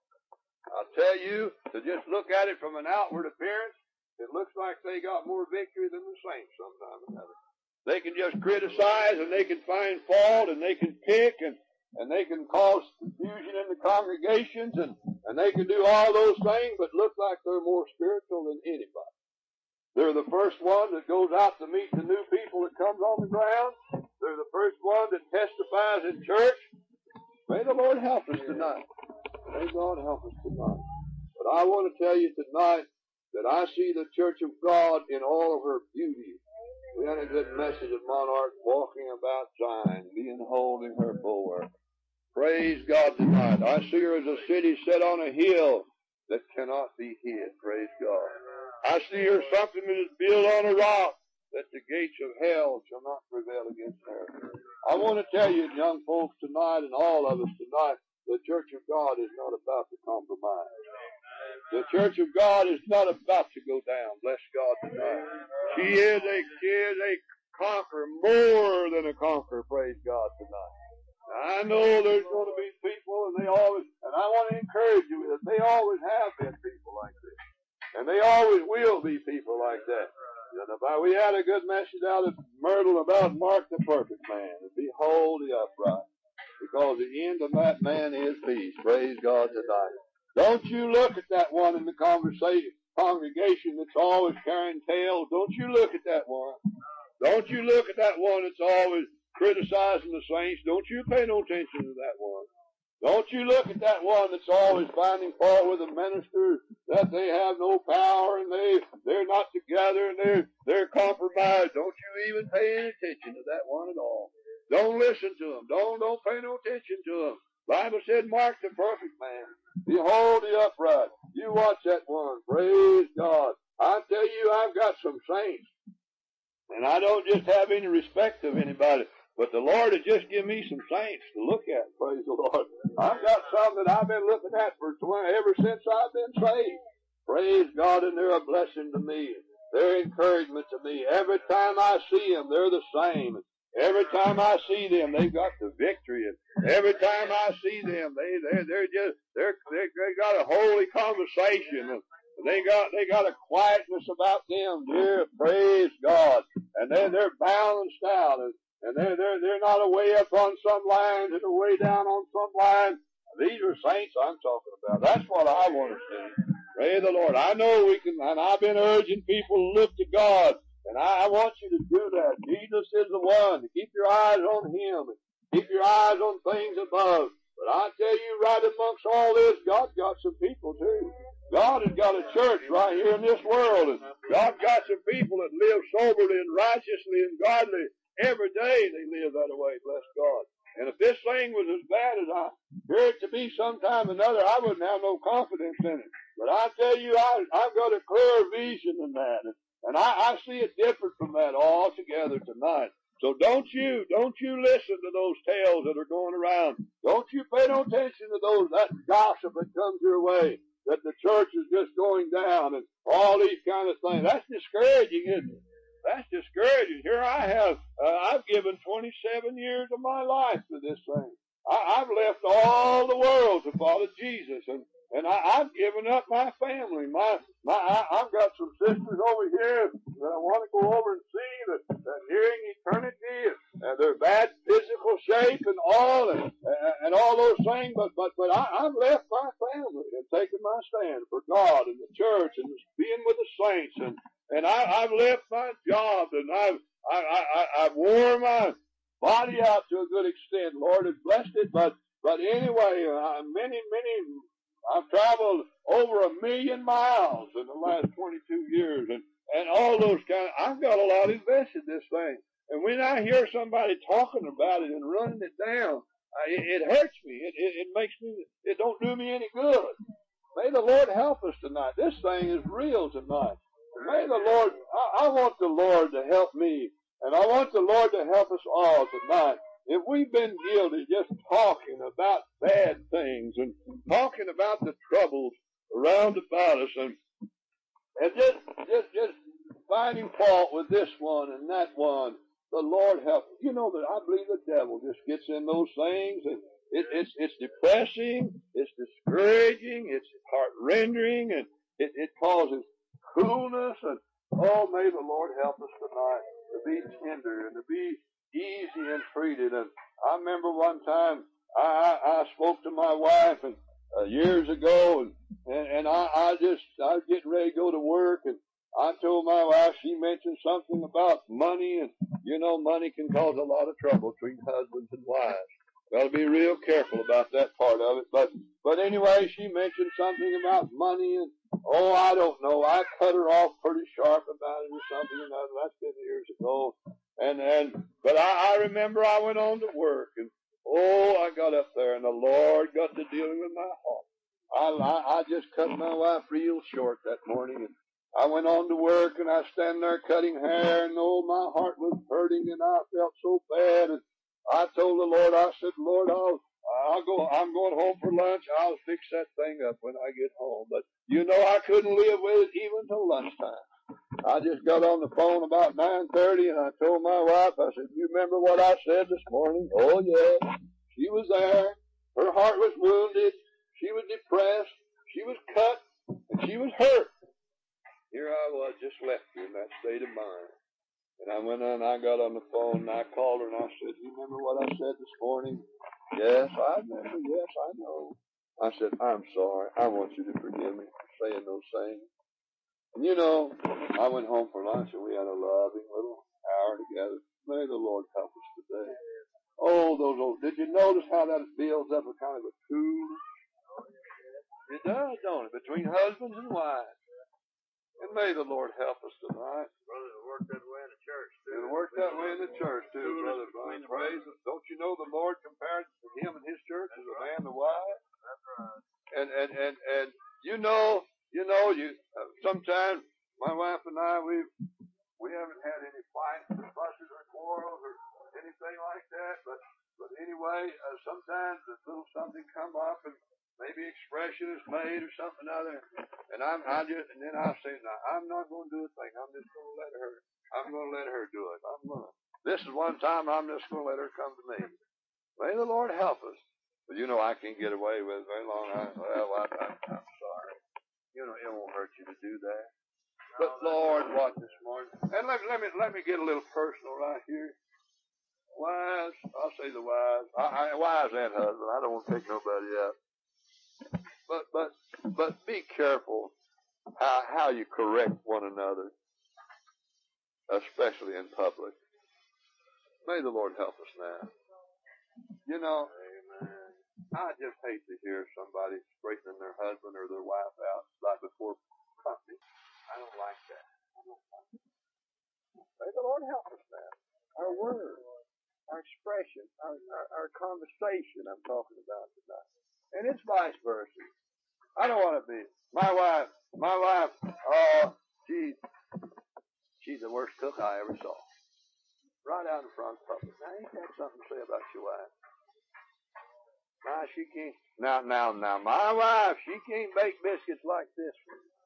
I'll tell you, to just look at it from an outward appearance, it looks like they got more victory than the saints sometime or another. They can just criticize, and they can find fault, and they can pick, and, and they can cause confusion in the congregations, and, and they can do all those things, but look like they're more spiritual than anybody. They're the first one that goes out to meet the new people that comes on the ground. They're the first one that testifies in church. May the Lord help us tonight. May God help us tonight. But I want to tell you tonight that I see the church of God in all of her beauty. We had a good message of Monarch walking about Zion, being holy in her bulwark. Praise God tonight. I see her as a city set on a hill that cannot be hid. Praise God. I see her something that is built on a rock, that the gates of hell shall not prevail against her. I want to tell you, young folks, tonight, and all of us tonight, the church of God is not about to compromise. The church of God is not about to go down. Bless God tonight. She is a, she is a conqueror, more than a conqueror. Praise God tonight. Now, I know there's going to be people, and they always, and I want to encourage you with it, they always have been people like this. And they always will be people like that. And about, we had a good message out of Myrtle about Mark the perfect man, and behold the upright. Because the end of that man is peace. Praise God tonight. Don't you look at that one in the conversation, congregation that's always carrying tales. Don't you look at that one. Don't you look at that one that's always criticizing the saints. Don't you pay no attention to that one. Don't you look at that one that's always finding fault with the ministers, that they have no power and they, they're not together and they're, they're compromised. Don't you even pay any attention to that one at all. Don't listen to them. Don't, don't pay no attention to them. Bible said, mark the perfect man. Behold the upright. You watch that one. Praise God. I tell you, I've got some saints. And I don't just have any respect of anybody. But the Lord has just given me some saints to look at. Praise the Lord. I've got some that I've been looking at for twenty, ever since I've been saved. Praise God, and they're a blessing to me. They're encouragement to me. Every time I see them, they're the same. Every time I see them, they've got the victory. And every time I see them, they they're they're just they're they they got a holy conversation. And they got they got a quietness about them, dear. Praise God. And then they're balanced out. And And they're, they're, they're not away up on some line, they're way down on some line. These are saints I'm talking about. That's what I want to see. Praise the Lord. I know we can, and I've been urging people to look to God. And I, I want you to do that. Jesus is the one. Keep your eyes on Him. Keep your eyes on things above. But I tell you, right amongst all this, God's got some people too. God has got a church right here in this world. And God's got some people that live soberly and righteously and godly. Every day they live that way, bless God. And if this thing was as bad as I hear it to be sometime or another, I wouldn't have no confidence in it. But I tell you, I, I've got a clearer vision than that. And I, I see it different from that altogether tonight. So don't you, don't you listen to those tales that are going around. Don't you pay no attention to those, that gossip that comes your way, that the church is just going down and all these kind of things. That's discouraging, isn't it? That's discouraging. Here I have, uh, I've given twenty-seven years of my life to this thing. I, I've left all the world to follow Jesus, and, and I, I've given up my family. My, my, I, I've got some sisters over here that I want to go over and see that, that hearing eternity, and, and their bad physical shape and all, and, and all those things, but, but, but I, I've left my family and taken my stand for God and the church and being with the saints, and And I, I've left my job, and I've, I, I, I've wore my body out to a good extent. Lord has blessed it, but, but anyway, uh, many, many, I've traveled over a million miles in the last twenty-two years, and, and all those kind of, I've got a lot invested in this thing. And when I hear somebody talking about it and running it down, I, it, it hurts me. It, it, it makes me, it don't do me any good. May the Lord help us tonight. This thing is real tonight. May the Lord, I, I want the Lord to help me, and I want the Lord to help us all tonight. If we've been guilty just talking about bad things and talking about the troubles around about us and, and just, just, just finding fault with this one and that one, the Lord help us. You know that I believe the devil just gets in those things, and it, it's, it's depressing, it's discouraging, it's heart-rending, and it, it causes coolness, and oh, may the Lord help us tonight to be tender and to be easy and treated. And I remember one time I, I, I spoke to my wife and uh, years ago, and and, and I, I just I was getting ready to go to work, and I told my wife, she mentioned something about money, and you know, money can cause a lot of trouble between husbands and wives. Got to be real careful about that part of it. But but anyway, she mentioned something about money, and oh, I don't know. I cut her off pretty sharp about it or something or another. That's been years ago. And and but I, I remember I went on to work, and oh, I got up there, and the Lord got to dealing with my heart. I I, I just cut my wife real short that morning, and I went on to work, and I stand there cutting hair, and oh, my heart was hurting, and I felt so bad. And I told the Lord, I said, Lord, I'll, I'll go, I'm going home for lunch. I'll fix that thing up when I get home. But you know, I couldn't live with it even till lunchtime. I just got on the phone about nine thirty, and I told my wife, I said, you remember what I said this morning? Oh, yeah. She was there. Her heart was wounded. She was depressed. She was cut, and she was hurt. Here I was, just left her in that state of mind. And I went on, I got on the phone, and I called her, and I said, you remember what I said this morning? Yes, I remember. Yes, I know. I said, I'm sorry. I want you to forgive me for saying those things. And you know, I went home for lunch, and we had a loving little hour are together. May the Lord help us today. Oh, those old, did you notice how that builds up a kind of a cool? It does, don't it? Between husbands and wives. And may the Lord help us tonight. Brother, it worked that way in the church, too. It worked that way in the church, too, Brother Brian. Praise it. Don't you know the Lord compared him and his church as a man to wife? That's right. And, and, and, and, you know, you know, you, uh, sometimes my wife and I, we we haven't had any fights or fusses or quarrels or anything like that, but, but anyway, uh, sometimes a little something come up and maybe expression is made or something other, and I'm, I just, and then I say, no, I'm not going to do a thing. I'm just going to let her, I'm going to let her do it. I'm going to, this is one time I'm just going to let her come to me. May the Lord help us. But you know, I can't get away with it very long. I, well, I, I, I'm sorry. You know, it won't hurt you to do that. But Lord, what this morning? And let, let me, let me get a little personal right here. Wives, I'll say the wives, I, I, wives and husbands. I don't want to pick nobody up. But, but, but be careful how, how you correct one another, especially in public. May the Lord help us now. You know, amen. I just hate to hear somebody straightening their husband or their wife out right before company. I don't like that. I don't like that. May the Lord help us now. Our words, our expression, our, our, our conversation I'm talking about tonight. And it's vice versa. I don't want to be. My wife, my wife, oh, she's, she's the worst cook I ever saw. Right out in front of public. Now, ain't that something to say about your wife? Now, she can't. Now, now, now, my wife, she can't bake biscuits like this.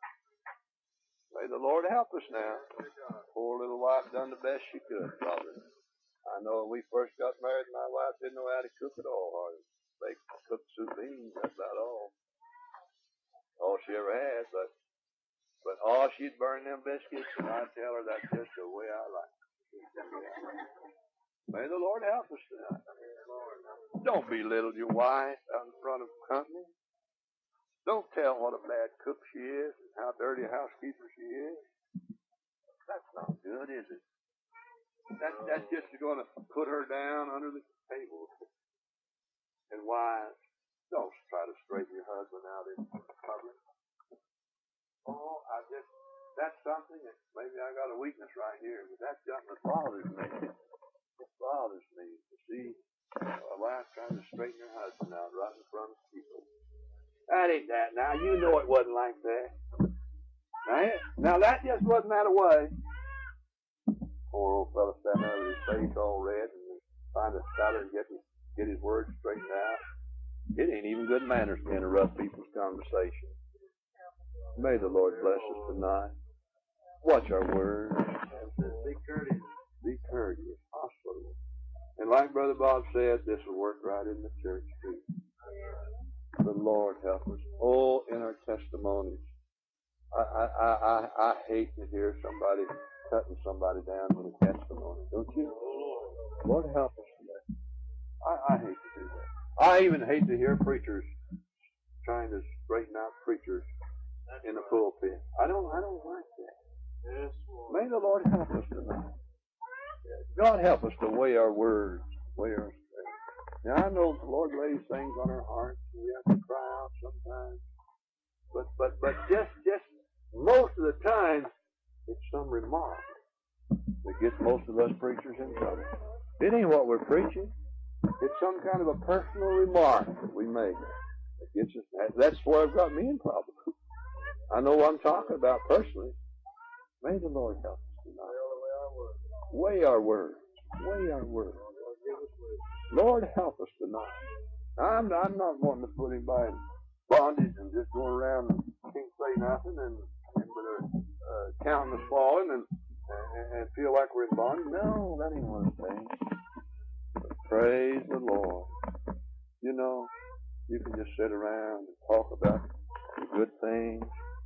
May the Lord help us now. Poor little wife done the best she could, probably. I know when we first got married, my wife didn't know how to cook at all. Hardly. Bake, cook soup beans, that's about all. All she ever had, but, but oh, she'd burn them biscuits, and I'd tell her that's just the way I like it. May the Lord help us tonight. Don't belittle your wife out in front of company. Don't tell what a bad cook she is and how dirty a housekeeper she is. That's not good, is it? That, that's just going to put her down under the table. And wives, don't try to straighten your husband out in public. Oh, I just, that's something that maybe I got a weakness right here, but that's something that bothers me. It bothers me to see a wife trying to straighten her husband out right in front of people. That ain't that. Now, you know it wasn't like that. Now, now that just wasn't that way. Poor old fellow standing there with his face all red and trying to stutter and get his, get his words straightened out. It ain't even good manners to interrupt people's conversation. May the Lord bless us tonight. Watch our words. Be courteous. Be courteous. Hospitable. And like Brother Bob said, this will work right in the church too. The Lord help us. Oh, in our testimonies. I, I, I, I, I hate to hear somebody cutting somebody down with a testimony. Don't you? Lord help us today. I, I hate to do that. I even hate to hear preachers trying to straighten out preachers in the pulpit. I don't, I don't like that. Yes, Lord. May the Lord help us tonight. God help us to weigh our words, weigh our strength. Now I know the Lord lays things on our hearts, and we have to cry out sometimes. But, but, but just, just most of the time, it's some remark that gets most of us preachers in trouble. It ain't what we're preaching. It's some kind of a personal remark that we make. That gets us, that's where I've got me in trouble. I know what I'm talking about personally. May the Lord help us tonight. Weigh our words. Weigh our words. Lord, help us tonight. I'm, I'm not wanting to put anybody in bondage and just going around and can't say nothing and, and with our uh, countenance falling and, and, and feel like we're in bondage. No, that ain't what I'm saying. But praise the Lord. You know, you can just sit around and talk about the good things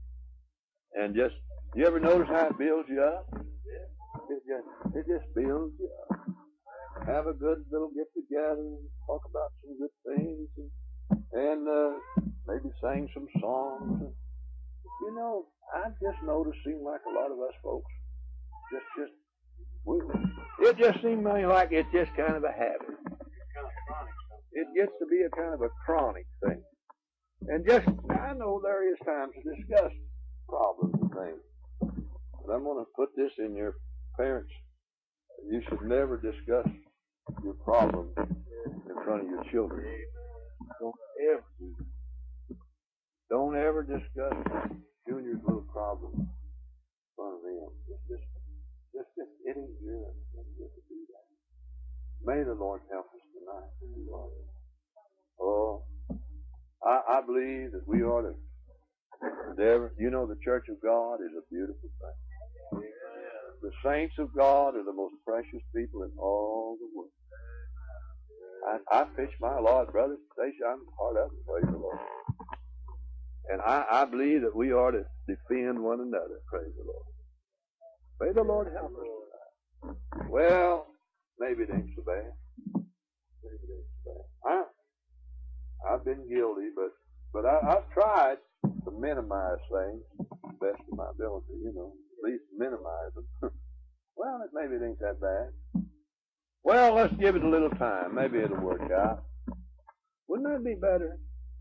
and just, you ever notice how it builds you up? It just, it just builds you up. Have a good little get together and talk about some good things and, and uh, maybe sing some songs. And, you know, I've just noticed, seem like a lot of us folks just, just, we, it just seems like it's just kind of a habit. Kind of chronic something. It gets to be a kind of a chronic thing. And just, I know there is times to discuss problems and things. But I'm going to put this in your parents. You should never discuss your problems in front of your children. Don't ever do that. Don't ever discuss Junior's little problems in front of them. Just, just, just, just it ain't good. It ain't good to do that. May the Lord help us tonight. Oh, I, I believe that we ought to endeavor. You know, the Church of God is a beautiful thing. The saints of God are the most precious people in all the world. I, I pitch my Lord, brothers. I'm part of it, praise the Lord. And I, I believe that we ought to defend one another, praise the Lord. May the Lord help us. Well, maybe it ain't so bad. Maybe it ain't so bad. I, I've been guilty, but but I, I've tried to minimize things to the best of my ability, you know, at least minimize them. Well, maybe it ain't that bad. Well, let's give it a little time. Maybe it'll work out. Wouldn't that be better?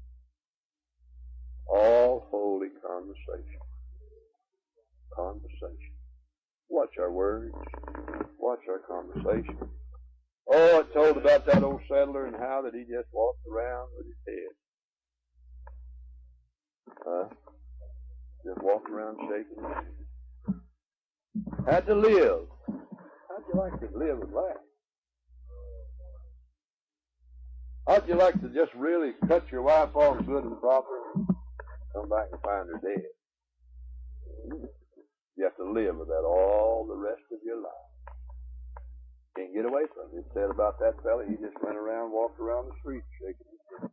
All holy conversation. Conversation. Watch our words. Watch our conversation. Oh, it told about that old settler and how that he just walked around with his head. Huh? Just walked around shaking his head. Had to live. How'd you like to live and laugh? How'd you like to just really cut your wife off good and proper and come back and find her dead? You have to live with that all the rest of your life. Can't get away from it. It said about that fella, he just went around, walked around the street shaking his head.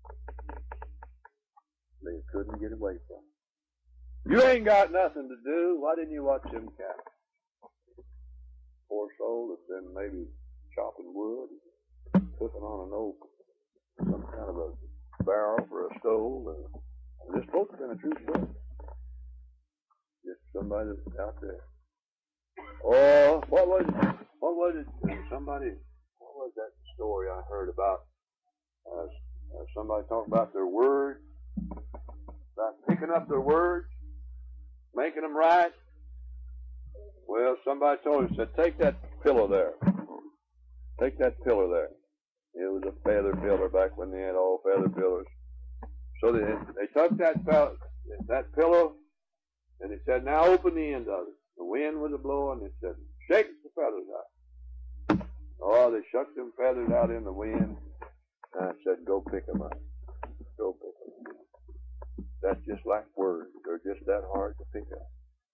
They couldn't get away from it. You ain't got nothing to do. Why didn't you watch them cattle? Poor soul that's been maybe chopping wood, cooking on an oak, some kind of a barrel for a stove, and, and this boat's been a true story. Just somebody that's out there. Oh, what was it? What was it? Somebody, what was that story I heard about? Uh, uh, somebody talking about their words, about picking up their words, making them right. Well, somebody told him, said, take that pillow there. Take that pillow there. It was a feather pillow back when they had all feather pillows. So they, they took that, that pillow, and it said, now open the end of it. The wind was a-blowing, and it said, shake the feathers out. Oh, they shook them feathers out in the wind, and I said, go pick them up. Go pick them up. That's just like words. They're just that hard to pick up.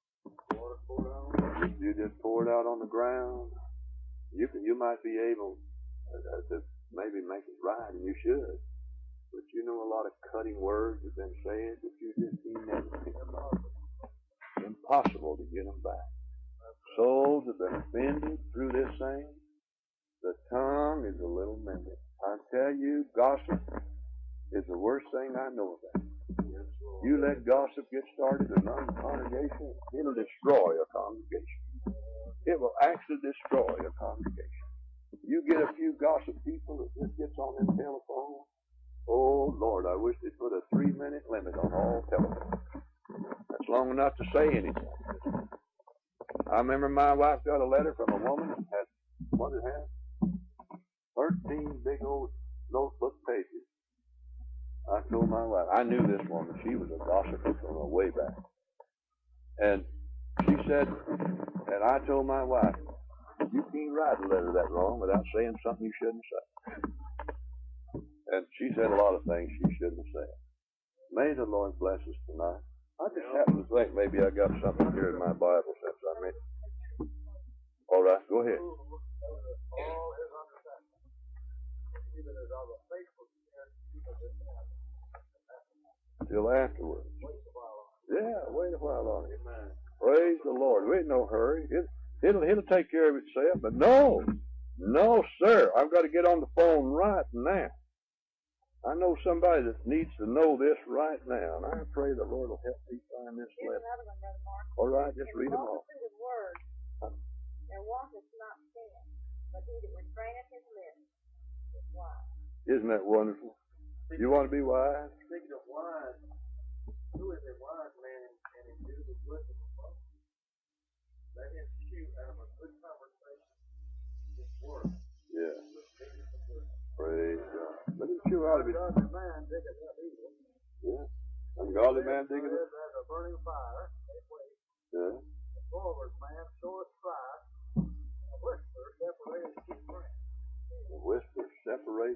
You just pour it out on the ground. You can, you might be able uh, to maybe make it right, and you should. But you know a lot of cutting words have been said that you just you never pick them up. Impossible to get them back. Souls have been offended through this thing. The tongue is a little member. I tell you, gossip is the worst thing I know about. You let gossip get started in a congregation, it'll destroy a congregation. It will actually destroy a congregation. You get a few gossip people that just gets on them telephones. Oh, Lord, I wish they'd put a three-minute limit on all telephones. That's long enough to say anything. I remember my wife got a letter from a woman that had, what did it have? thirteen big old notebook pages. I told my wife, I knew this woman. She was a gossiper from a way back. And she said, and I told my wife, you can't write a letter that wrong without saying something you shouldn't say. And she said a lot of things she shouldn't have said. May the Lord bless us tonight. I just happen to think maybe I got something here in my Bible since I read it. All right, go ahead. Till afterwards. Yeah, wait a while on it. Praise the Lord. We ain't no hurry. It, it'll, it'll take care of itself. But no, no, sir. I've got to get on the phone right now. I know somebody that needs to know this right now, and I pray the Lord will help me find this Here's letter. another one, Brother Mark. All right, just read them all. Walk through the Word, Huh? and walk is not sin. Isn't that wonderful? You want to be wise? Speaking of wise, who is a wise man and endued with wisdom of both? Let him chew out of a good conversation his word. Yeah. Praise God. Let him chew out of it. Ungodly man diggeth up evil. Yeah. Ungodly man diggeth up. As a burning fire, they wait. Yeah. The forward man soweth strife. A whisper separates two friends. A whisper separates.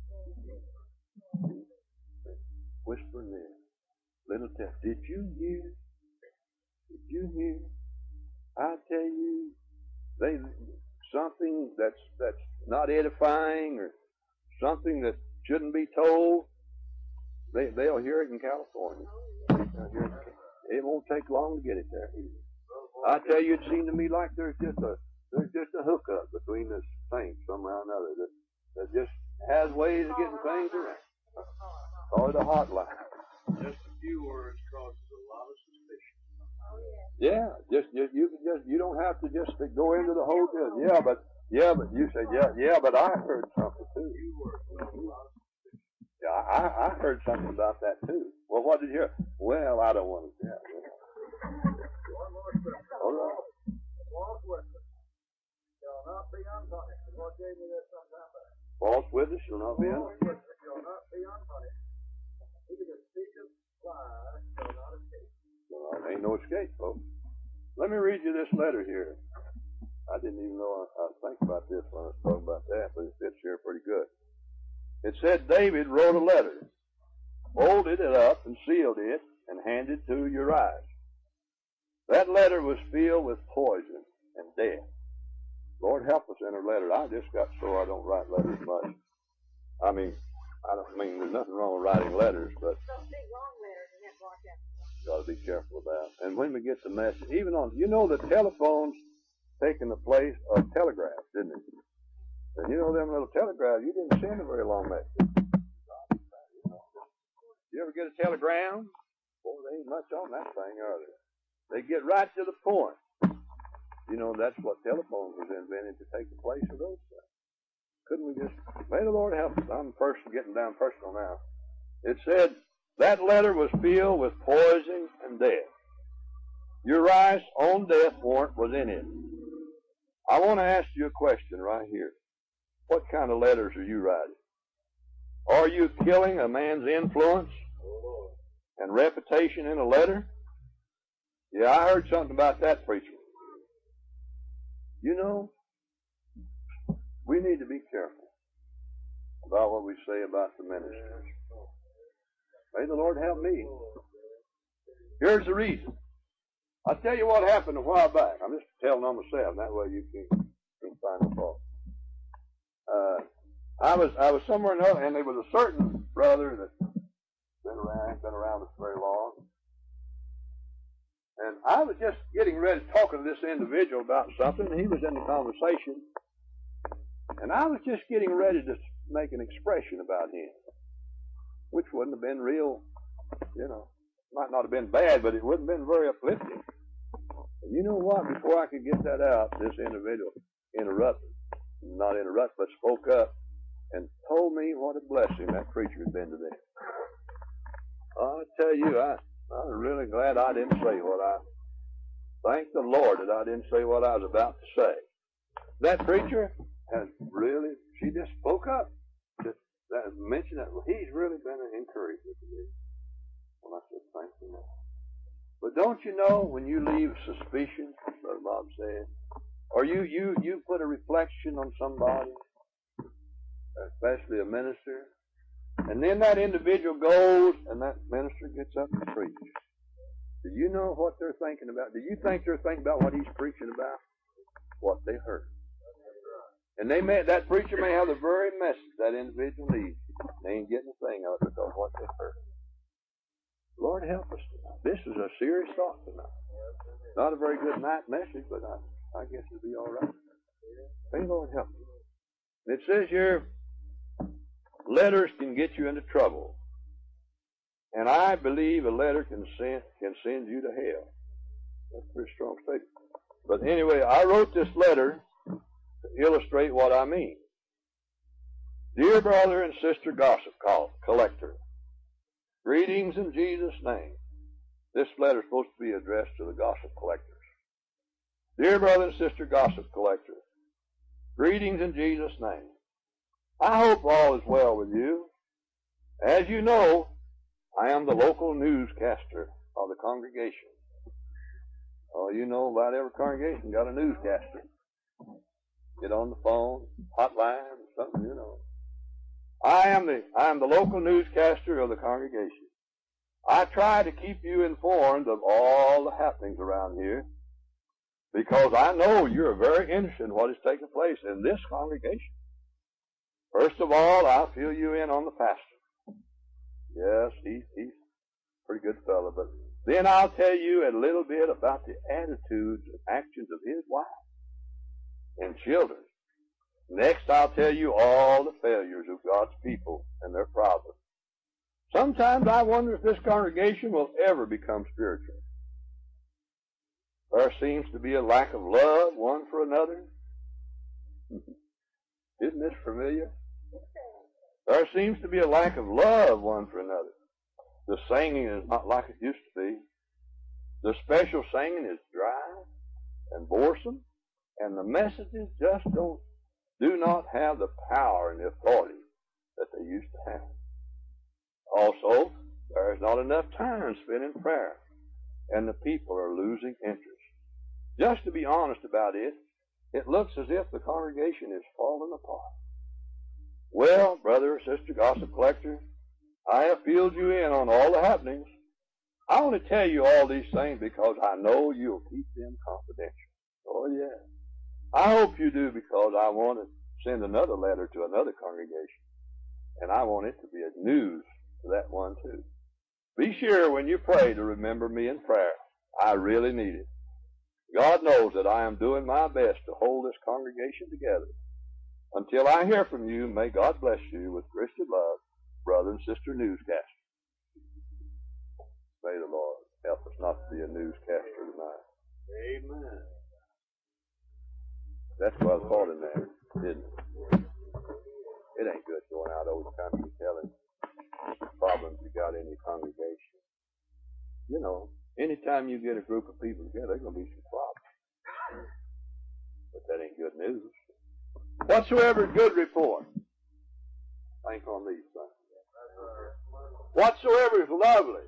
Whisper near. Little test. Did you hear? Did you hear? I tell you, they something that's that's not edifying or something that shouldn't be told. They they'll hear it in California. They'll hear it. It won't take long to get it there. I tell you, it seemed to me like there's just a there's just a hookup between the saints somehow or another that that just has ways of getting things around. Or the hotline. Just a few words causes a lot of suspicion. Yeah, just you, you can just you don't have to just go into the whole deal. Yeah, but yeah, but you say yeah, yeah, but I heard something too. Yeah, I I heard something about that too. Well, what did you hear? Well, I don't want to tell. One more scripture. All right. False witness shall not be unpunished. The Lord gave me this some time back. False witness shall not be False unpunished. witness shall not be unpunished. He that speaketh lies shall not escape. Well, there ain't no escape, folks. Let me read you this letter here. I didn't even know I, I'd think about this when I was talking about that, but it fits here pretty good. It said David wrote a letter, folded it up and sealed it, and handed it to Uriah. That letter was filled with poison and death. Lord help us in our letter. I just got so I don't write letters much. I mean, I don't mean there's nothing wrong with writing letters, but got to be careful about. And when we get the message, even on, you know, the telephone's taking the place of telegraphs, didn't it? And you know them little telegraphs, you didn't send a very long message. You ever get a telegram? Boy, there ain't much on that thing, are there? They get right to the point. You know, that's what telephones was invented, to take the place of those things. Couldn't we just, may the Lord help us. I'm personal, getting down personal now. It said, that letter was filled with poison and death. Uriah's own death warrant was in it. I want to ask you a question right here. What kind of letters are you writing? Are you killing a man's influence and reputation in a letter? Yeah, I heard something about that, preacher. You know, we need to be careful about what we say about the ministers. May the Lord help me. Here's the reason. I'll tell you what happened a while back. I'm just telling on myself. That way you can, can find the fault. Uh, I was I was somewhere in another, and there was a certain brother that been around, been around us very long. And I was just getting ready talking to this individual about something. He was in the conversation. And I was just getting ready to make an expression about him, which wouldn't have been real, you know, might not have been bad, but it wouldn't have been very uplifting. And you know what? Before I could get that out, this individual interrupted, not interrupted, but spoke up and told me what a blessing that preacher had been to them. I tell you, I, I'm really glad I didn't say what I, thank the Lord that I didn't say what I was about to say. That preacher has really, she just spoke up. Just that, mentioned that, well, he's really been an encouragement to me. Well, I said, thank you, Lord. But don't you know, when you leave suspicion, Brother Bob said, or you, you, you put a reflection on somebody, especially a minister, and then that individual goes and that minister gets up and preaches. Do you know what they're thinking about? Do you think they're thinking about what he's preaching about? What they heard. And they may, that preacher may have the very message that individual needs. They ain't getting a thing out of it because of what they heard. Lord help us tonight. This is a serious thought tonight. Not a very good night message, but I, I guess it'll be all right. May the Lord help you. It says here, letters can get you into trouble. And I believe a letter can send, can send you to hell. That's a pretty strong statement. But anyway, I wrote this letter to illustrate what I mean. Dear brother and sister gossip collector, greetings in Jesus' name. This letter is supposed to be addressed to the gossip collectors. Dear brother and sister gossip collector, greetings in Jesus' name. I hope all is well with you. As you know, I am the local newscaster of the congregation. Oh, you know, about every congregation got a newscaster. Get on the phone, hotline, something, you know. I am the I am the local newscaster of the congregation. I try to keep you informed of all the happenings around here because I know you're very interested in what is taking place in this congregation. First of all, I'll fill you in on the pastor. Yes, he's he's a pretty good fellow, but then I'll tell you a little bit about the attitudes and actions of his wife and children. Next, I'll tell you all the failures of God's people and their problems. Sometimes I wonder if this congregation will ever become spiritual. There seems to be a lack of love one for another. Isn't this familiar? There seems to be a lack of love one for another. The singing is not like it used to be. The special singing is dry and boresome, and the messages just don't do not have the power and the authority that they used to have. Also, there is not enough time spent in prayer, and the people are losing interest. Just to be honest about it, it looks as if the congregation is falling apart. Well, brother or sister gossip collector, I have filled you in on all the happenings. I want to tell you all these things because I know you'll keep them confidential. Oh, yeah. I hope you do because I want to send another letter to another congregation, and I want it to be a news to that one too. Be sure when you pray to remember me in prayer. I really need it. God knows that I am doing my best to hold this congregation together. Until I hear from you, may God bless you with Christian love, brother and sister newscaster. May the Lord help us not to be a newscaster tonight. Amen. That's what I thought in there, didn't it? It ain't good going out over the country telling problems you got in your congregation. You know, anytime you get a group of people together, there's going to be some problems. But that ain't good news. Whatsoever is good report. Think on these things. Whatsoever is lovely.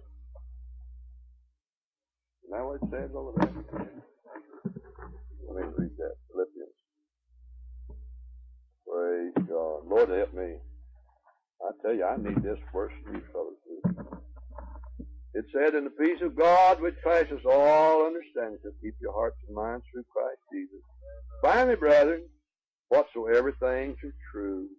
Isn't that what it says over there? Let me read that. Philippians. Praise God. Lord, help me. I tell you, I need this verse from you fellows too. It said, in the peace of God, which passes all understanding, to keep your hearts and minds through Christ Jesus. Finally, brethren, whatsoever things are true.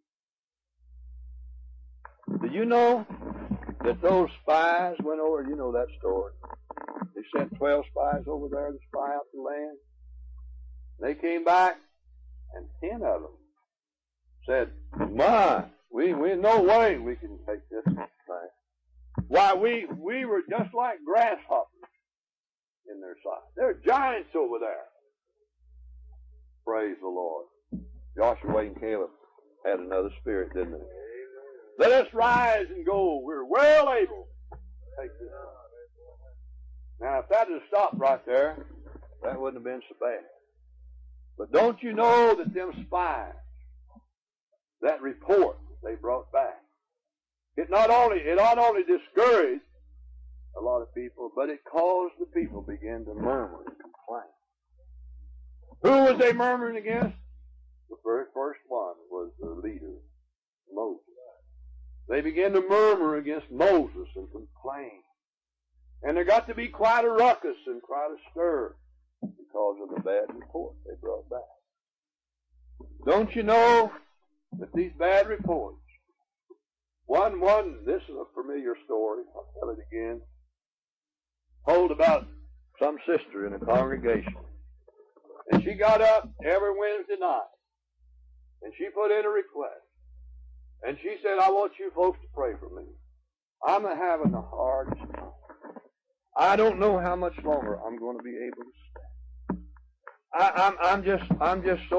Do you know that those spies went over, you know that story. They sent twelve spies over there to spy out the land. They came back, and ten of them said, my, we, we, no way we can take this thing. Why, we, we were just like grasshoppers in their sight. They're giants over there. Praise the Lord. Joshua and Caleb had another spirit, didn't they? Let us rise and go. We're well able to take this. Now, if that had stopped right there, that wouldn't have been so bad. But don't you know that them spies, that report that they brought back, it not only it not only discouraged a lot of people, but it caused the people to begin to murmur and complain. Who was they murmuring against? The very first one was the leader, Moses. They began to murmur against Moses and complain. And there got to be quite a ruckus and quite a stir because of the bad report they brought back. Don't you know that these bad reports, one, one, this is a familiar story, I'll tell it again, told about some sister in a congregation. And she got up every Wednesday night, and she put in a request. And she said, I want you folks to pray for me. I'm having the hardest time. I don't know how much longer I'm going to be able to stand. I, I'm, I'm just, I'm just so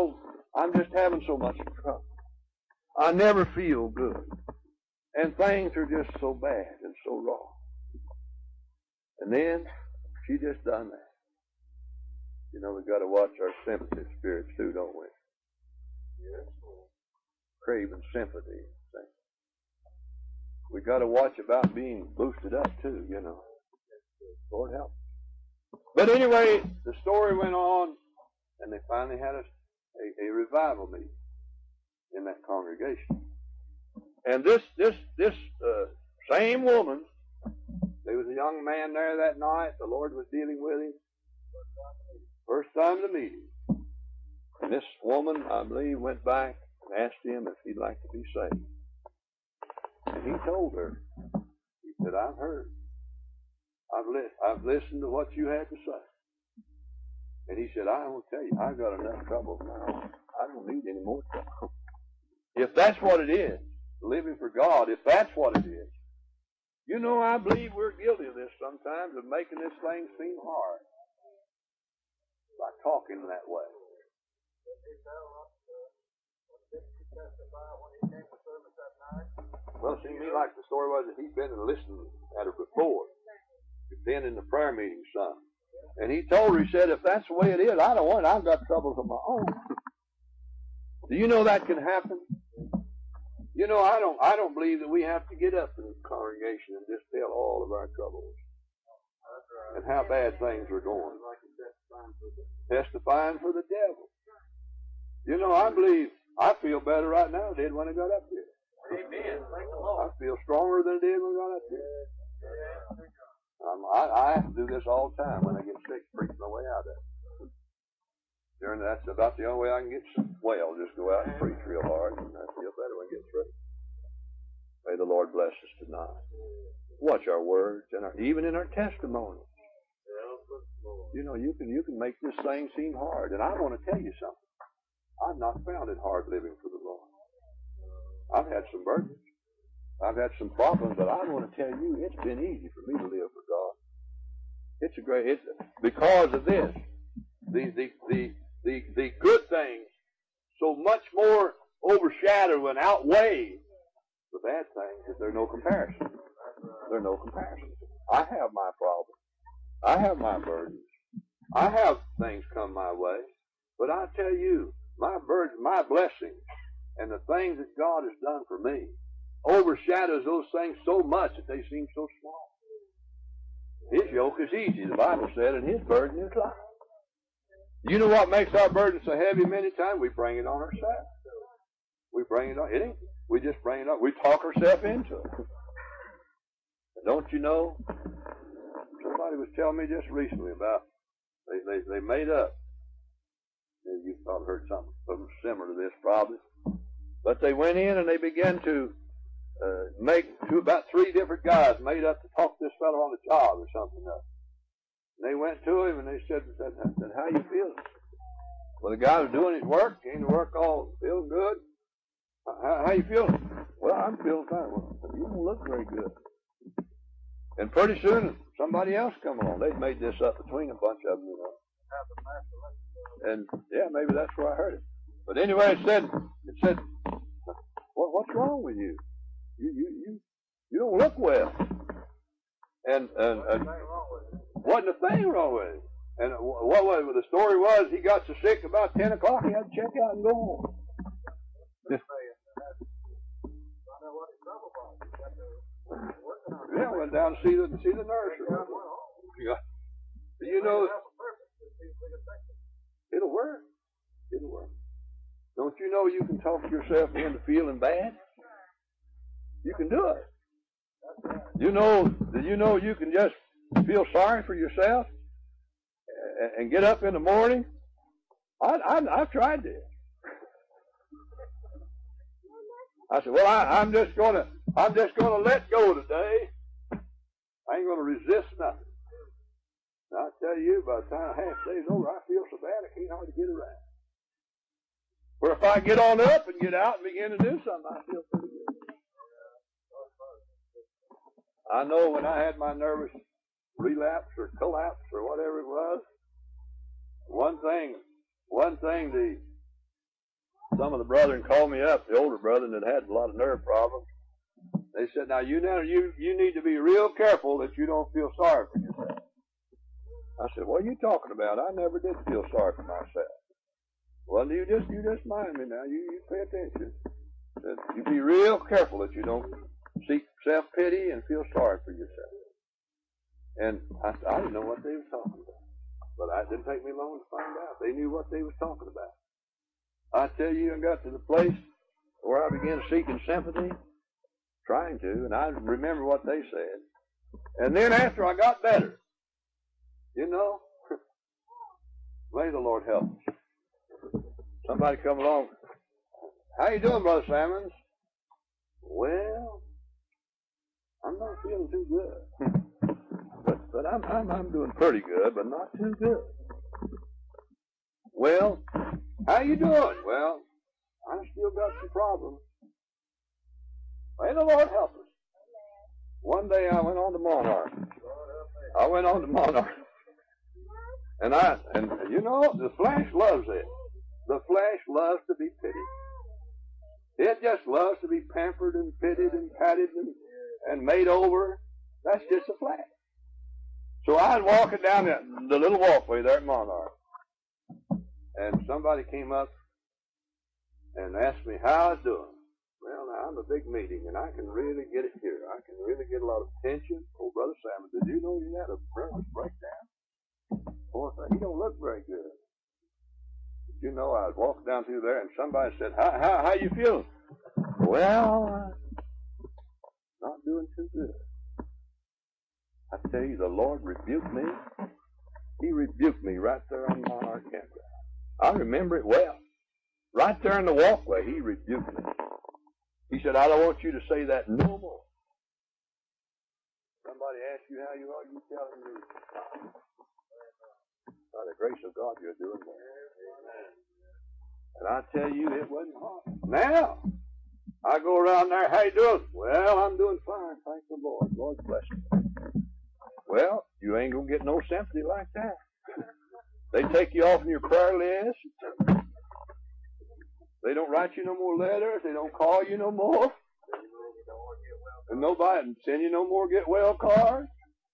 I'm just having so much trouble. I never feel good. And things are just so bad and so wrong. And then she just done that. You know, we've got to watch our sympathy spirits too, don't we? Yes. Craving sympathy. We've got to watch about being boosted up too, you know. Lord help. But anyway, the story went on, and they finally had a, a, a revival meeting in that congregation. And this this this uh, same woman, there was a young man there that night. The Lord was dealing with him. First time to meet him. And this woman, I believe, went back and asked him if he'd like to be saved. And he told her, he said, I've heard. I've, li- I've listened to what you had to say. And he said, I will tell you, I've got enough trouble now. I don't need any more trouble. If that's what it is, living for God, if that's what it is, you know, I believe we're guilty of this sometimes, of making this thing seem hard by talking that way. Well, it seemed to me like the story was that he'd been and listened at her before. He'd been in the prayer meeting some. And he told her, he said, if that's the way it is, I don't want it. I've got troubles of my own. Do you know that can happen? You know, I don't I don't believe that we have to get up in the congregation and just tell all of our troubles and how bad things are going. Testifying for the devil. You know, I believe, I feel better right now than I did when I got up here. Amen. I feel stronger than I did when I got up here. Um, I, I have to do this all the time when I get sick, preach my way out of it. During that's about the only way I can get well. Just go out and preach real hard, and I feel better when I get through. May the Lord bless us tonight. Watch our words and our, even in our testimonies. You know, you can you can make this thing seem hard, and I want to tell you something. I've not found it hard living for the Lord. I've had some burdens. I've had some problems, but I want to tell you, it's been easy for me to live for God. It's a great, it's because of this. The, the, the, the, the good things so much more overshadow and outweigh the bad things that there's no comparison. There's no comparison. I have my problems. I have my burdens. I have things come my way. But I tell you, my burden, my blessings, and the things that God has done for me overshadows those things so much that they seem so small. His yoke is easy, the Bible said, and His burden is light. You know what makes our burden so heavy many times? We bring it on ourselves. We bring it on. It ain't. We just bring it on. We talk ourselves into it. And don't you know? Somebody was telling me just recently about they they, they made up. You've probably heard something, something similar to this, probably. But they went in and they began to uh, make two, about three different guys made up to talk this fellow on the job or something else. And they went to him and they said, said, said how you feeling? Well, the guy was doing his work, came to work all feeling good. How, how you feeling? Well, I'm feeling fine. Well, you don't look very good. And pretty soon somebody else come along. They'd made this up between a bunch of them, you know. And yeah, maybe that's where I heard it. But anyway, it said, it said, what, what's wrong with you? You, you, you, you don't look well. And, and, and wasn't a thing wrong with him. And what was the story was, he got so sick about ten o'clock, he had to check out and go home. Yeah, went down to see the see the nurse. Yeah. You know, it'll work. It'll work. Don't you know you can talk yourself into feeling bad? You can do it. You know, do you know you can just feel sorry for yourself and get up in the morning? I, I, I've tried this. I said, well, I, I'm just gonna, I'm just gonna let go today. I ain't gonna resist nothing. And I tell you, by the time half day's over, I feel so bad I can't hardly get around. Or if I get on up and get out and begin to do something, I feel pretty good. I know when I had my nervous relapse or collapse or whatever it was, one thing, one thing the some of the brethren called me up, the older brethren that had a lot of nerve problems. They said, now you know, you, you need to be real careful that you don't feel sorry for yourself. I said, what are you talking about? I never did feel sorry for myself. Well, you just, you just mind me now. You, you pay attention. That you be real careful that you don't seek self-pity and feel sorry for yourself. And I, I didn't know what they were talking about. But it didn't take me long to find out. They knew what they was talking about. I tell you, I got to the place where I began seeking sympathy, trying to, and I remember what they said. And then after I got better, you know, may the Lord help us. Somebody come along. How you doing, Brother Sammons? Well, I'm not feeling too good. but but I'm, I'm I'm doing pretty good, but not too good. Well, how you doing? Well, I still got some problems. May the Lord help us. One day I went on to Monarch. I went on to Monarch. And I, and you know, the flesh loves it. The flesh loves to be pitied. It just loves to be pampered and pitied and patted and, and made over. That's just the flesh. So I was walking down the, the little walkway there at Monarch. And somebody came up and asked me how I was doing. Well, now, I'm a big meeting, and I can really get it here. I can really get a lot of attention. Oh, Brother Sammons, did you know you had a nervous breakdown? Poor thing, he don't look very good. But you know, I was walking down through there, and somebody said, how, how, how you feeling? Well, uh, not doing too good. I tell you, the Lord rebuked me. He rebuked me right there on Monarch campground. I remember it well. Right there in the walkway, he rebuked me. He said, I don't want you to say that no more. Somebody asks you how you are, you tell him you by the grace of God you're doing well. And I tell you, it wasn't hard. Now, I go around there, how you doing? Well, I'm doing fine, thank the Lord. Lord bless you. Well, you ain't going to get no sympathy like that. They take you off in your prayer list. They don't write you no more letters. They don't call you no more. And nobody send you no more get well cards.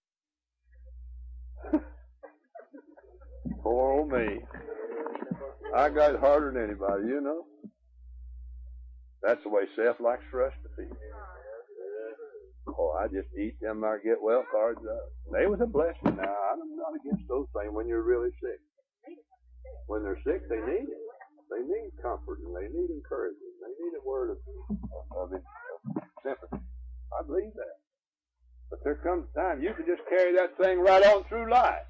Poor old me. I got it harder than anybody, you know. That's the way self likes for us to feel. Oh, I just eat them our get well cards up. They was a blessing. Now, I'm not against those things when you're really sick. When they're sick, they need it. They need comfort and they need encouragement. They need a word of, of, of sympathy. I believe that. But there comes a time you can just carry that thing right on through life.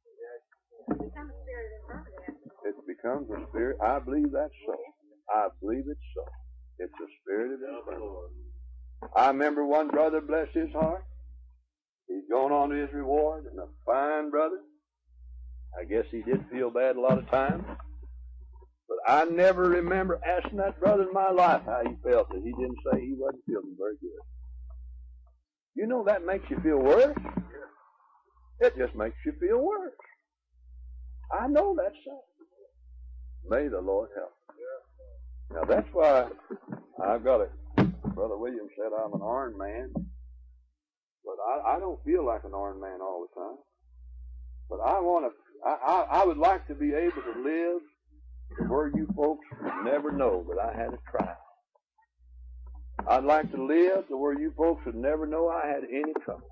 It becomes a spirit. I believe that's so. I believe it's so. It's a spirit of infirmity. I remember one brother, bless his heart. He's gone on to his reward, and a fine brother. I guess he did feel bad a lot of times. But I never remember asking that brother in my life how he felt, that he didn't say he wasn't feeling very good. You know that makes you feel worse? It just makes you feel worse. I know that's so. May the Lord help. Now that's why I've got a, Brother William said I'm an iron man. But I, I don't feel like an iron man all the time. But I want to, I, I, I would like to be able to live where you folks would never know that I had a trial. I'd like to live to where you folks would never know I had any trouble.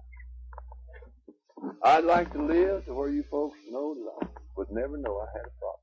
I'd like to live to where you folks know that I would never know I had a problem.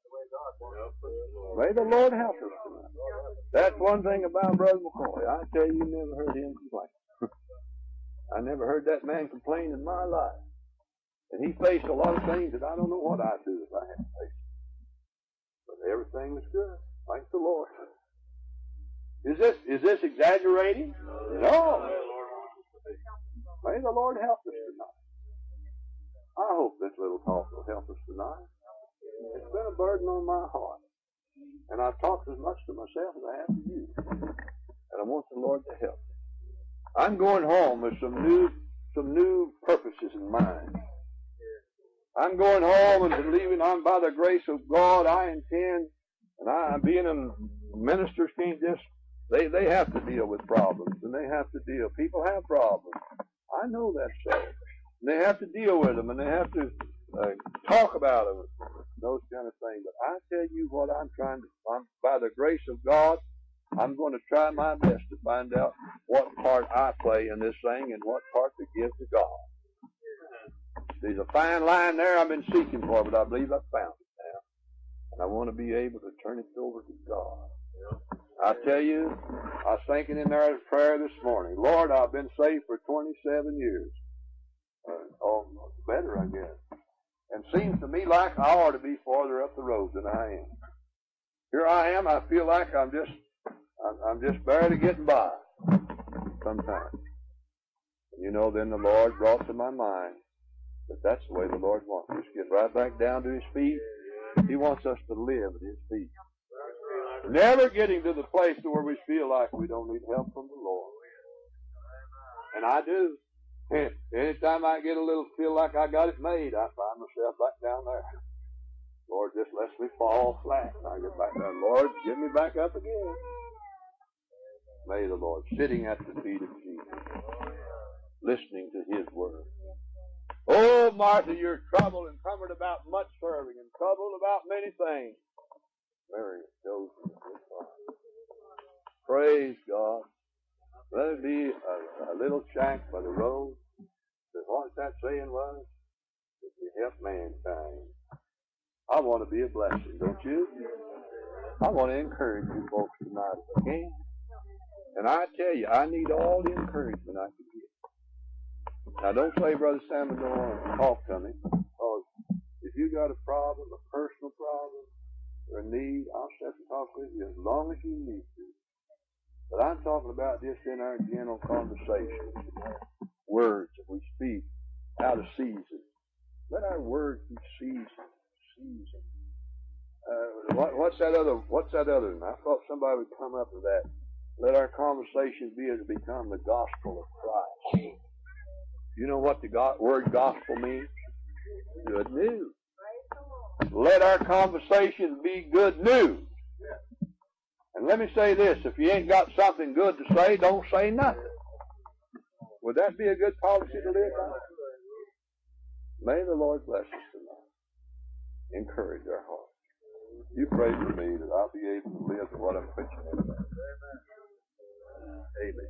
May the Lord help us tonight. That's one thing about Brother McCoy. I tell you, you never heard him complain. I never heard that man complain in my life. And he faced a lot of things that I don't know what I'd do if I had to face. But everything was good. Thank the Lord. Is this is this exaggerating? No. May the Lord help us tonight. I hope this little talk will help us tonight. It's been a burden on my heart. And I've talked as much to myself as I have to you. And I want the Lord to help me. I'm going home with some new some new purposes in mind. I'm going home and believing I'm by the grace of God, I intend, and I, being a Ministers can't just, they, they have to deal with problems, and they have to deal, people have problems. I know that's so. And they have to deal with them, and they have to uh, talk about them, those kind of things. But I tell you what I'm trying to, I'm, by the grace of God, I'm going to try my best to find out what part I play in this thing and what part to give to God. There's a fine line there I've been seeking for, but I believe I've found it now. And I want to be able to turn it over to God. I tell you, I was thinking in there at prayer this morning, Lord, I've been saved for twenty-seven years. Uh, oh, better, I guess. And seems to me like I ought to be farther up the road than I am. Here I am, I feel like I'm just, I'm, I'm just barely getting by sometimes. And you know, then the Lord brought to my mind that that's the way the Lord wants us. Get right back down to His feet. He wants us to live at His feet. Never getting to the place to where we feel like we don't need help from the Lord. And I do. Anytime I get a little feel like I got it made, I find myself back down there. Lord, just lets me fall flat. And I get back there. Lord, get me back up again. May the Lord, sitting at the feet of Jesus, listening to His word. Oh, Martha, you're troubled and cumbered about much serving and troubled about many things. Mary goes to this fire. Praise God. Let it be a, a little shack by the road. That what that saying was? If you help mankind. I want to be a blessing, don't you? I want to encourage you folks tonight if I can. And I tell you, I need all the encouragement I can get. Now, don't say, Brother Salmon, don't want to talk to me. Because if you got a problem, a personal problem, or a need, I'll sit and talk with you as long as you need to. But I'm talking about just in our general conversation. Words that we speak out of season. Let our words be seasoned. Seasoned. Uh, what, what's that other? What's that other? I thought somebody would come up with that. Let our conversations be as to become the gospel of Christ. You know what the go- word gospel means? Good news. Let our conversations be good news. And let me say this, if you ain't got something good to say, don't say nothing. Would that be a good policy to live by? May the Lord bless us tonight. Encourage our hearts. You pray for me that I'll be able to live what I'm preaching about. Amen.